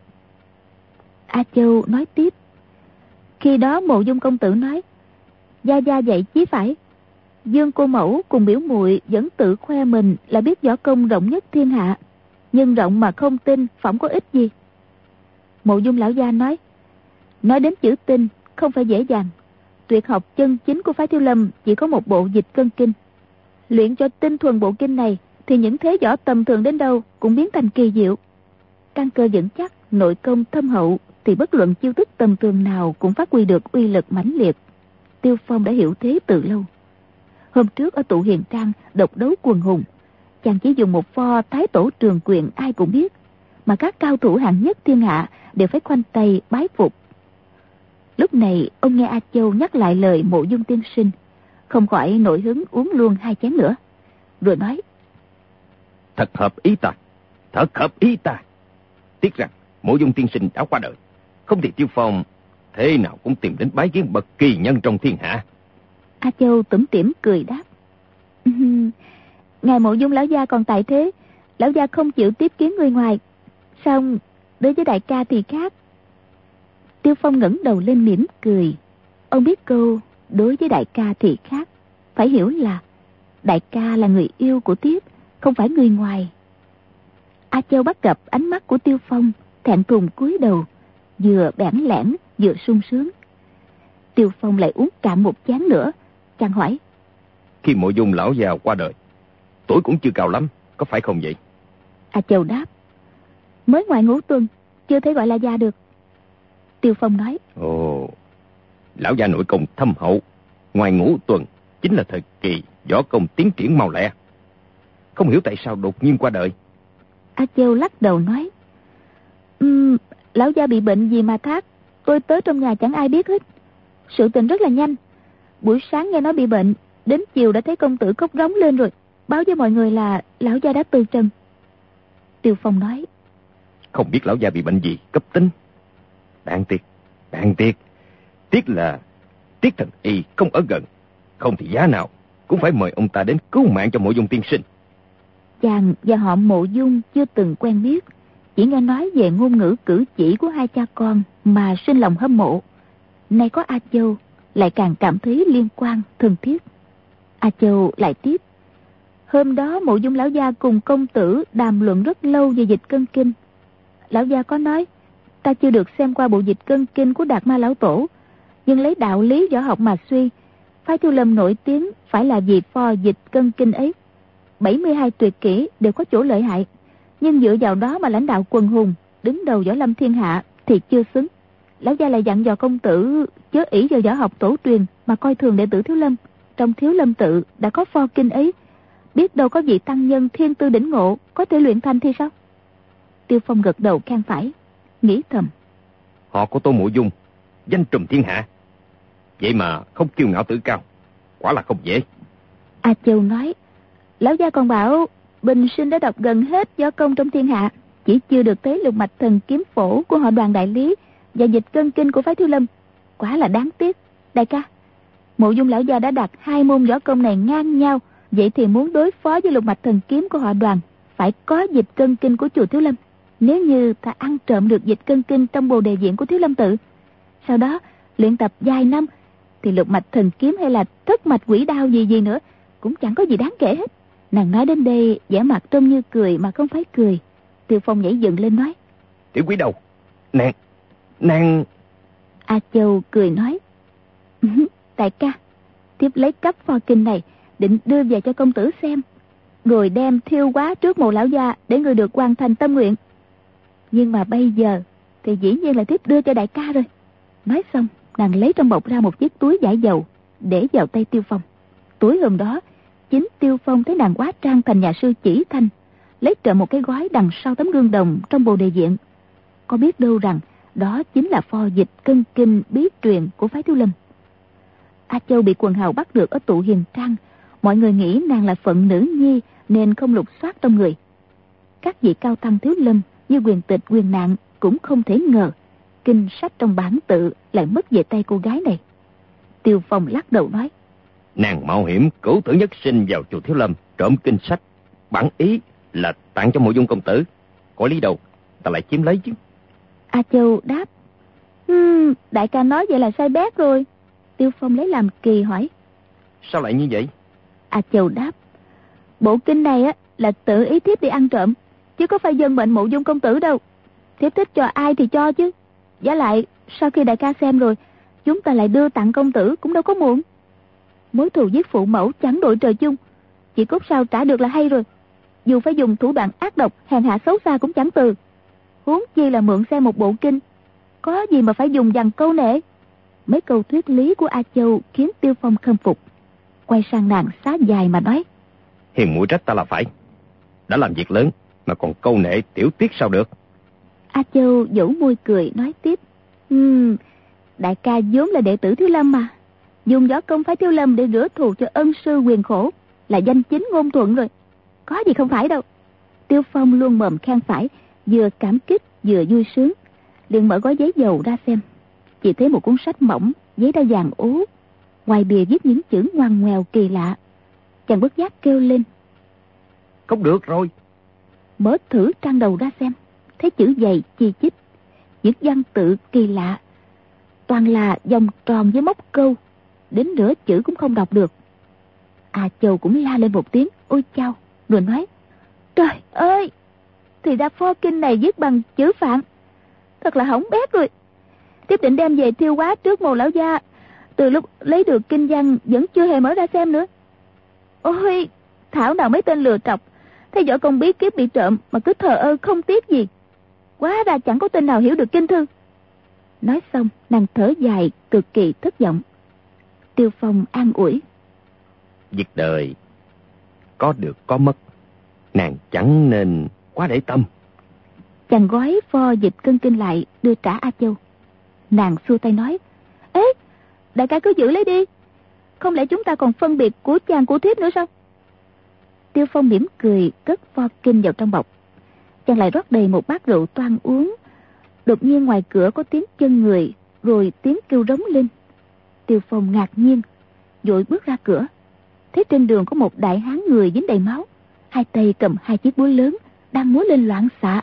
A Châu nói tiếp: khi đó Mộ Dung công tử nói gia gia dạy chí phải, Dương cô mẫu cùng biểu muội vẫn tự khoe mình là biết võ công rộng nhất thiên hạ, nhưng rộng mà không tin phỏng có ích gì. Mộ Dung lão gia nói đến chữ tinh không phải dễ dàng. Tuyệt học chân chính của phái Thiếu Lâm chỉ có một bộ Dịch Cân Kinh. Luyện cho tinh thuần bộ kinh này thì những thế võ tầm thường đến đâu cũng biến thành kỳ diệu. Căn cơ vững chắc, nội công thâm hậu thì bất luận chiêu thức tầm thường nào cũng phát huy được uy lực mãnh liệt. Tiêu Phong đã hiểu thế từ lâu. Hôm trước ở tụ Hiền Trang độc đấu quần hùng, chàng chỉ dùng một pho Thái Tổ Trường Quyền ai cũng biết, mà các cao thủ hạng nhất thiên hạ đều phải khoanh tay bái phục. Lúc này ông nghe A Châu nhắc lại lời Mộ Dung tiên sinh, không khỏi nổi hứng uống luôn 2 chén nữa, rồi nói: thật hợp ý ta, thật hợp ý ta. Tiếc rằng Mộ Dung tiên sinh đã qua đời, không thì Tiêu Phong thế nào cũng tìm đến bái kiến bậc kỳ nhân trong thiên hạ. A Châu tủm tỉm cười đáp: ngài Mộ Dung lão gia còn tại thế, lão gia không chịu tiếp kiến người ngoài, song đối với đại ca thì khác. Tiêu Phong ngẩng đầu lên mỉm cười. Ông biết câu đối với đại ca thì khác phải hiểu là đại ca là người yêu của Tiếp, không phải người ngoài. A Châu bắt gặp ánh mắt của Tiêu Phong, thẹn thùng cúi đầu, vừa bẽn lẽn vừa sung sướng. Tiêu Phong lại uống cạn một chén nữa, chàng hỏi: khi Mộ Dung lão già qua đời, tuổi cũng chưa cao lắm, có phải không vậy? A Châu đáp: mới ngoài ngũ tuần, chưa thể gọi là già được. Tiêu Phong nói: ồ, lão già nội công thâm hậu, ngoài ngũ tuần chính là thời kỳ võ công tiến triển mau lẹ, không hiểu tại sao đột nhiên qua đời. A Châu lắc đầu nói: Lão gia bị bệnh gì mà thác? Tôi tới trong nhà chẳng ai biết hết. Sự tình rất là nhanh. Buổi sáng nghe nói bị bệnh, đến chiều đã thấy công tử khóc rống lên rồi, báo với mọi người là lão gia đã từ trần. Tiêu Phong nói: Không biết lão gia bị bệnh gì, cấp tính. Đáng tiếc. Tiếc là Tiết thần y không ở gần. Không thì giá nào cũng phải mời ông ta đến cứu mạng cho Mộ Dung tiên sinh. Chàng và họ Mộ Dung chưa từng quen biết, chỉ nghe nói về ngôn ngữ cử chỉ của hai cha con mà sinh lòng hâm mộ. Nay có A Châu, lại càng cảm thấy liên quan thân thiết. A Châu lại tiếp: Hôm đó Mộ Dung lão gia cùng công tử đàm luận rất lâu về dịch cân kinh. Lão gia có nói: Ta chưa được xem qua bộ dịch cân kinh của Đạt Ma lão tổ, nhưng lấy đạo lý võ học mà suy, phái Thiếu Lâm nổi tiếng phải là vì pho dịch cân kinh ấy. 72 tuyệt kỹ đều có chỗ lợi hại, nhưng dựa vào đó mà lãnh đạo quần hùng, đứng đầu võ lâm thiên hạ thì chưa xứng. Lão gia lại dặn dò công tử chớ ỷ vào võ học tổ truyền mà coi thường đệ tử Thiếu Lâm. Trong Thiếu Lâm tự đã có pho kinh ấy, biết đâu có vị tăng nhân thiên tư đỉnh ngộ có thể luyện thành thì sao? Tiêu Phong gật đầu khen phải, nghĩ thầm: Họ của Tô Mộ Dung danh trùm thiên hạ, vậy mà không kiêu ngạo tự cao, quả là không dễ. A Châu nói: Lão gia còn bảo bình sinh đã đọc gần hết võ công trong thiên hạ, chỉ chưa được thấy lục mạch thần kiếm phổ của họ Đoàn đại lý và dịch cân kinh của phái Thiếu Lâm. Quả là đáng tiếc. Đại ca, Mộ Dung lão gia đã đặt hai môn võ công này ngang nhau, vậy thì muốn đối phó với lục mạch thần kiếm của họ Đoàn, phải có dịch cân kinh của chùa Thiếu Lâm. Nếu như ta ăn trộm được dịch cân kinh trong bồ đề viện của Thiếu Lâm tự, sau đó luyện tập vài năm, thì lục mạch thần kiếm hay là thất mạch quỷ đao gì nữa cũng chẳng có gì đáng kể hết. Nàng nói đến đây vẻ mặt trông như cười mà không phải cười. Tiêu Phong nhảy dựng lên nói: Tiểu Quý đâu? Nàng... A Châu cười nói: Đại ca, tiếp lấy cấp pho kinh này định đưa về cho công tử xem, rồi đem thiêu hóa trước Mộ lão gia để người được hoàn thành tâm nguyện. Nhưng mà bây giờ thì dĩ nhiên là tiếp đưa cho đại ca rồi. Nói xong, nàng lấy trong bọc ra một chiếc túi vải dầu để vào tay Tiêu Phong. Tối hôm đó, chính Tiêu Phong thấy nàng hóa trang thành nhà sư Chỉ Thanh, lấy trộm một cái gói đằng sau tấm gương đồng trong bồ đề viện. Có biết đâu rằng đó chính là pho dịch cân kinh bí truyền của phái Thiếu Lâm. A Châu bị quần hào bắt được ở tụ Hiền Trang, mọi người nghĩ nàng là phận nữ nhi nên không lục soát trong người. Các vị cao tăng Thiếu Lâm như Quyền Tịch, Quyền Nạn cũng không thể ngờ kinh sách trong bản tự lại mất về tay cô gái này. Tiêu Phong lắc đầu nói: Nàng mạo hiểm cửu tử nhất sinh vào chùa Thiếu Lâm trộm kinh sách, bản ý là tặng cho Mộ Dung công tử, có lý đâu ta lại chiếm lấy chứ. A Châu đáp: Đại ca nói vậy là sai bét rồi. Tiêu Phong lấy làm kỳ hỏi: Sao lại như vậy? A Châu đáp: Bộ kinh này á là tự ý thiếp đi ăn trộm, chứ có phải dân mệnh Mộ Dung công tử đâu. Thiếp thích cho ai thì cho chứ. Giả lại sau khi đại ca xem rồi, chúng ta lại đưa tặng công tử cũng đâu có muộn. Mối thù giết phụ mẫu chẳng đội trời chung, chỉ cốt sao trả được là hay rồi. Dù phải dùng thủ đoạn ác độc hèn hạ xấu xa cũng chẳng từ. Huống chi là mượn xem một bộ kinh, có gì mà phải dùng dằn câu nệ. Mấy câu thuyết lý của A Châu khiến Tiêu Phong khâm phục. Quay sang nàng xá dài mà nói: Hiền muội trách ta là phải, đã làm việc lớn mà còn câu nệ tiểu tiết sao được. A Châu dẫu môi cười nói tiếp: Đại ca vốn là đệ tử Thiếu Lâm mà, dùng võ công phái Thiếu Lâm để rửa thù cho ân sư Quyền Khổ là danh chính ngôn thuận rồi, có gì không phải đâu. Tiêu Phong luôn mồm khen phải, vừa cảm kích vừa vui sướng, liền mở gói giấy dầu ra xem. Chỉ thấy một cuốn sách mỏng, giấy đã vàng ố, ngoài bìa viết những chữ ngoằn ngoèo kỳ lạ. Chàng bất giác kêu lên: Không được rồi. Mở thử trang đầu ra xem, thấy chữ dày chi chít, những văn tự kỳ lạ, toàn là vòng tròn với móc câu, đến nửa chữ cũng không đọc được. A Châu cũng la lên một tiếng ôi chao, rồi nói: Trời ơi, thì ra pho kinh này viết bằng chữ Phạn, thật là hỏng bét rồi. Tiếp định đem về thiêu hóa trước Mộ lão gia, từ lúc lấy được kinh văn vẫn chưa hề mở ra xem nữa. Ôi, thảo nào mấy tên lừa trọc thấy võ công bí kíp bị trộm mà cứ thờ ơ không tiếc gì. Quá ra chẳng có tên nào hiểu được kinh thư. Nói xong nàng thở dài cực kỳ thất vọng. Tiêu Phong an ủi: Việc đời có được có mất, nàng chẳng nên quá để tâm. Chàng gói pho dịch cân kinh lại đưa trả A Châu. Nàng xua tay nói: Ê, đại ca cứ giữ lấy đi, không lẽ chúng ta còn phân biệt của chàng của thiếp nữa sao? Tiêu Phong mỉm cười cất pho kinh vào trong bọc. Chàng lại rót đầy một bát rượu toan uống. Đột nhiên ngoài cửa có tiếng chân người, rồi tiếng kêu rống lên. Tiêu Phong ngạc nhiên, vội bước ra cửa. Thấy trên đường có một đại hán người dính đầy máu, hai tay cầm hai chiếc búa lớn, đang múa lên loạn xạ.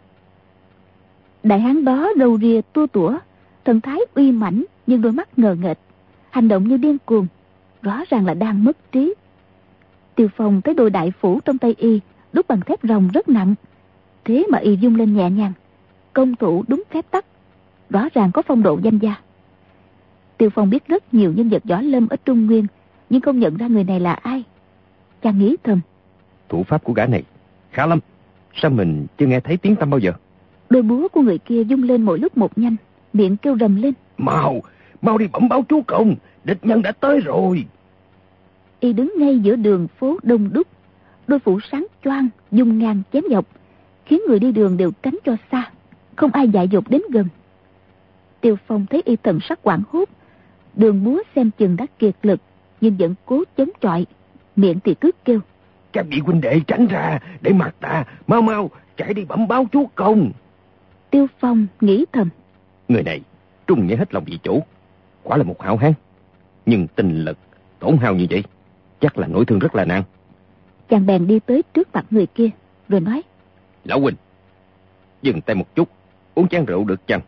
Đại hán đó râu ria tua tủa, thần thái uy mãnh nhưng đôi mắt ngờ nghệch, hành động như điên cuồng, rõ ràng là đang mất trí. Tiêu Phong thấy đôi đại phủ trong tay y đúc bằng thép rồng rất nặng, thế mà y vung lên nhẹ nhàng, công thủ đúng phép tắc, rõ ràng có phong độ danh gia. Tiêu Phong biết rất nhiều nhân vật võ lâm ở Trung Nguyên, nhưng không nhận ra người này là ai. Chàng nghĩ thầm: thủ pháp của gã này khá lắm, sao mình chưa nghe thấy tiếng tăm bao giờ? Đôi búa của người kia vung lên mỗi lúc một nhanh, miệng kêu rầm lên: Mau đi bẩm báo chúa công, địch nhân đã tới rồi. Y đứng ngay giữa đường phố đông đúc, đôi phủ sáng choang dung ngang chém dọc, khiến người đi đường đều tránh cho xa, không ai dại dột đến gần. Tiêu Phong thấy y thần sắc hoảng hốt, đường búa xem chừng đã kiệt lực, nhưng vẫn cố chống chọi, miệng thì cứ kêu: Các vị huynh đệ tránh ra để mặt ta, mau chạy đi bẩm báo chúa công. Tiêu Phong nghĩ thầm: Người này trung nghĩa hết lòng vì chủ, quả là một hảo hán, nhưng tinh lực tổn hao như vậy, chắc là nỗi thương rất là nặng. Chàng bèn đi tới trước mặt người kia, rồi nói: Lão huynh, dừng tay một chút, uống chén rượu được chăng?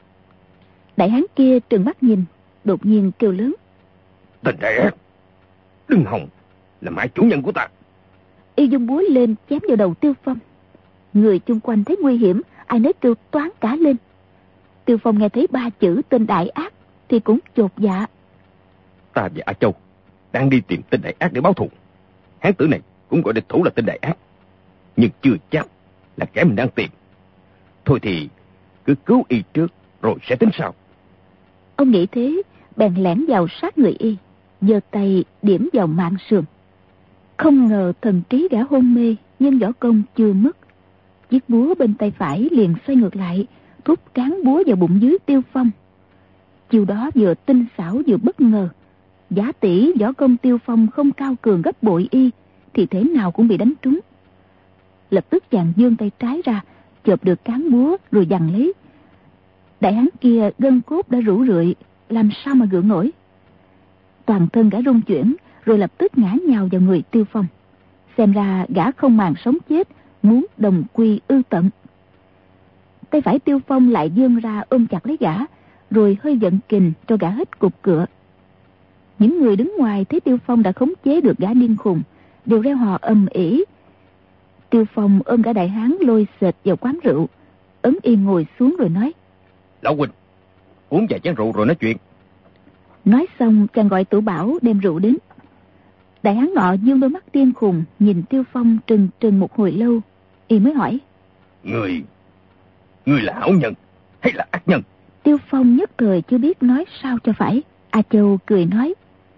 Đại hán kia trừng mắt nhìn, đột nhiên kêu lớn: Tên đại ác, đừng hòng làm hại chủ nhân của ta. Y dung búa lên chém vào đầu Tiêu Phong. Người chung quanh thấy nguy hiểm, ai nấy kêu toán cả lên. Tiêu Phong nghe thấy ba chữ tên đại ác thì cũng chột dạ. Ta và A Châu đang đi tìm tên đại ác để báo thù. Hán tử này cũng gọi địch thủ là tên đại ác, nhưng chưa chắc là kẻ mình đang tìm. Thôi thì cứ cứu y trước rồi sẽ tính sau. Ông nghĩ thế, bèn lẻn vào sát người y, giơ tay điểm vào mạng sườn. Không ngờ thần trí đã hôn mê, nhưng võ công chưa mất. Chiếc búa bên tay phải liền xoay ngược lại, thúc cán búa vào bụng dưới Tiêu Phong. Chiều đó vừa tinh xảo vừa bất ngờ. Giả tỷ võ công Tiêu Phong không cao cường gấp bội y, thì thế nào cũng bị đánh trúng. Lập tức chàng giương tay trái ra, chộp được cán búa rồi giằng lấy. Đại hán kia gân cốt đã rũ rượi, làm sao mà gượng nổi. Toàn thân gã rung chuyển, rồi lập tức ngã nhào vào người Tiêu Phong. Xem ra gã không màng sống chết, muốn đồng quy ư tận. Tay phải Tiêu Phong lại vươn ra ôm chặt lấy gã, rồi hơi giận kình cho gã hết cục cựa. Những người đứng ngoài thấy Tiêu Phong đã khống chế được gã điên khùng, đều reo hò ầm ĩ. Tiêu Phong ôm gã đại hán lôi xệt vào quán rượu, ấn y ngồi xuống rồi nói: Lão huynh, uống vài chén rượu rồi nói chuyện. Nói xong chàng gọi Tử Bảo đem rượu đến. Đại hán nọ dương đôi mắt điên khùng nhìn Tiêu Phong trừng trừng một hồi lâu, y mới hỏi: Người là hảo nhân hay là ác nhân? Tiêu Phong nhất thời chưa biết nói sao cho phải. A Châu cười nói: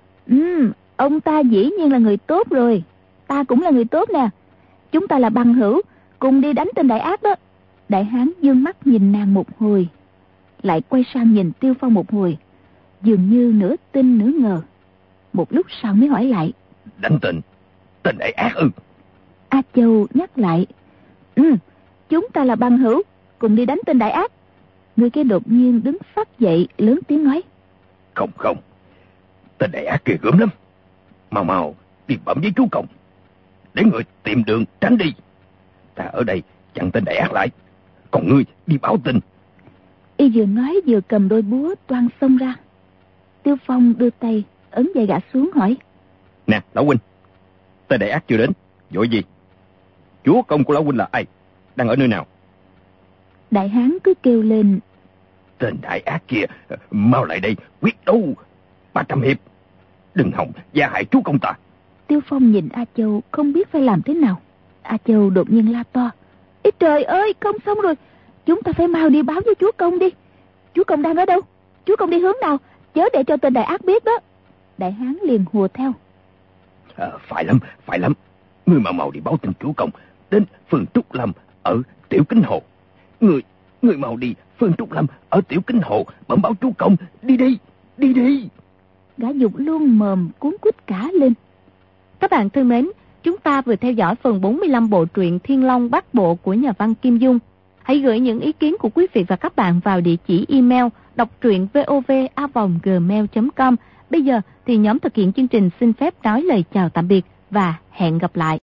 Ông ta dĩ nhiên là người tốt rồi, ta cũng là người tốt nè. Chúng ta là bằng hữu, cùng đi đánh tên đại ác đó. Đại hán dương mắt nhìn nàng một hồi, lại quay sang nhìn Tiêu Phong một hồi, dường như nửa tin nửa ngờ. Một lúc sau mới hỏi lại: Đánh tên đại ác ư? A Châu nhắc lại: Chúng ta là bằng hữu, cùng đi đánh tên đại ác. Người kia đột nhiên đứng phát dậy, lớn tiếng nói: Không, tên đại ác kia gớm lắm. Mau đi bẩm với chúa công, để người tìm đường tránh đi. Ta ở đây chặn tên đại ác lại, còn ngươi đi báo tin. Y vừa nói vừa cầm đôi búa toan xông ra. Tiêu Phong đưa tay ấn vai gã xuống hỏi: Nè lão huynh, tên đại ác chưa đến, vội gì? Chúa công của lão huynh là ai, đang ở nơi nào? Đại hán cứ kêu lên: Tên đại ác kia mau lại đây, quyết đấu 300 hiệp, đừng hòng gia hại chúa công ta. Tiêu Phong nhìn A Châu không biết phải làm thế nào. A Châu đột nhiên la to: Ý trời ơi, không xong rồi, chúng ta phải mau đi báo với chúa công đi. Chúa công đang ở đâu? Chúa công đi hướng nào? Chớ để cho tên đại ác biết đó. Đại hán liền hùa theo: Phải lắm, ngươi mau đi báo tin chúa công đến phường Trúc Lâm ở Tiểu Kính Hồ. Người mau đi, Phương Trúc Lâm ở Tiểu Kinh Hồ bẩm báo chú công, đi đi. Gã Dục luôn mồm cuốn quýt cả lên. Các bạn thân mến, chúng ta vừa theo dõi phần 45 bộ truyện Thiên Long Bát Bộ của nhà văn Kim Dung. Hãy gửi những ý kiến của quý vị và các bạn vào địa chỉ email đoctruyện@vov.gmail.com. Bây giờ thì nhóm thực hiện chương trình xin phép nói lời chào tạm biệt và hẹn gặp lại.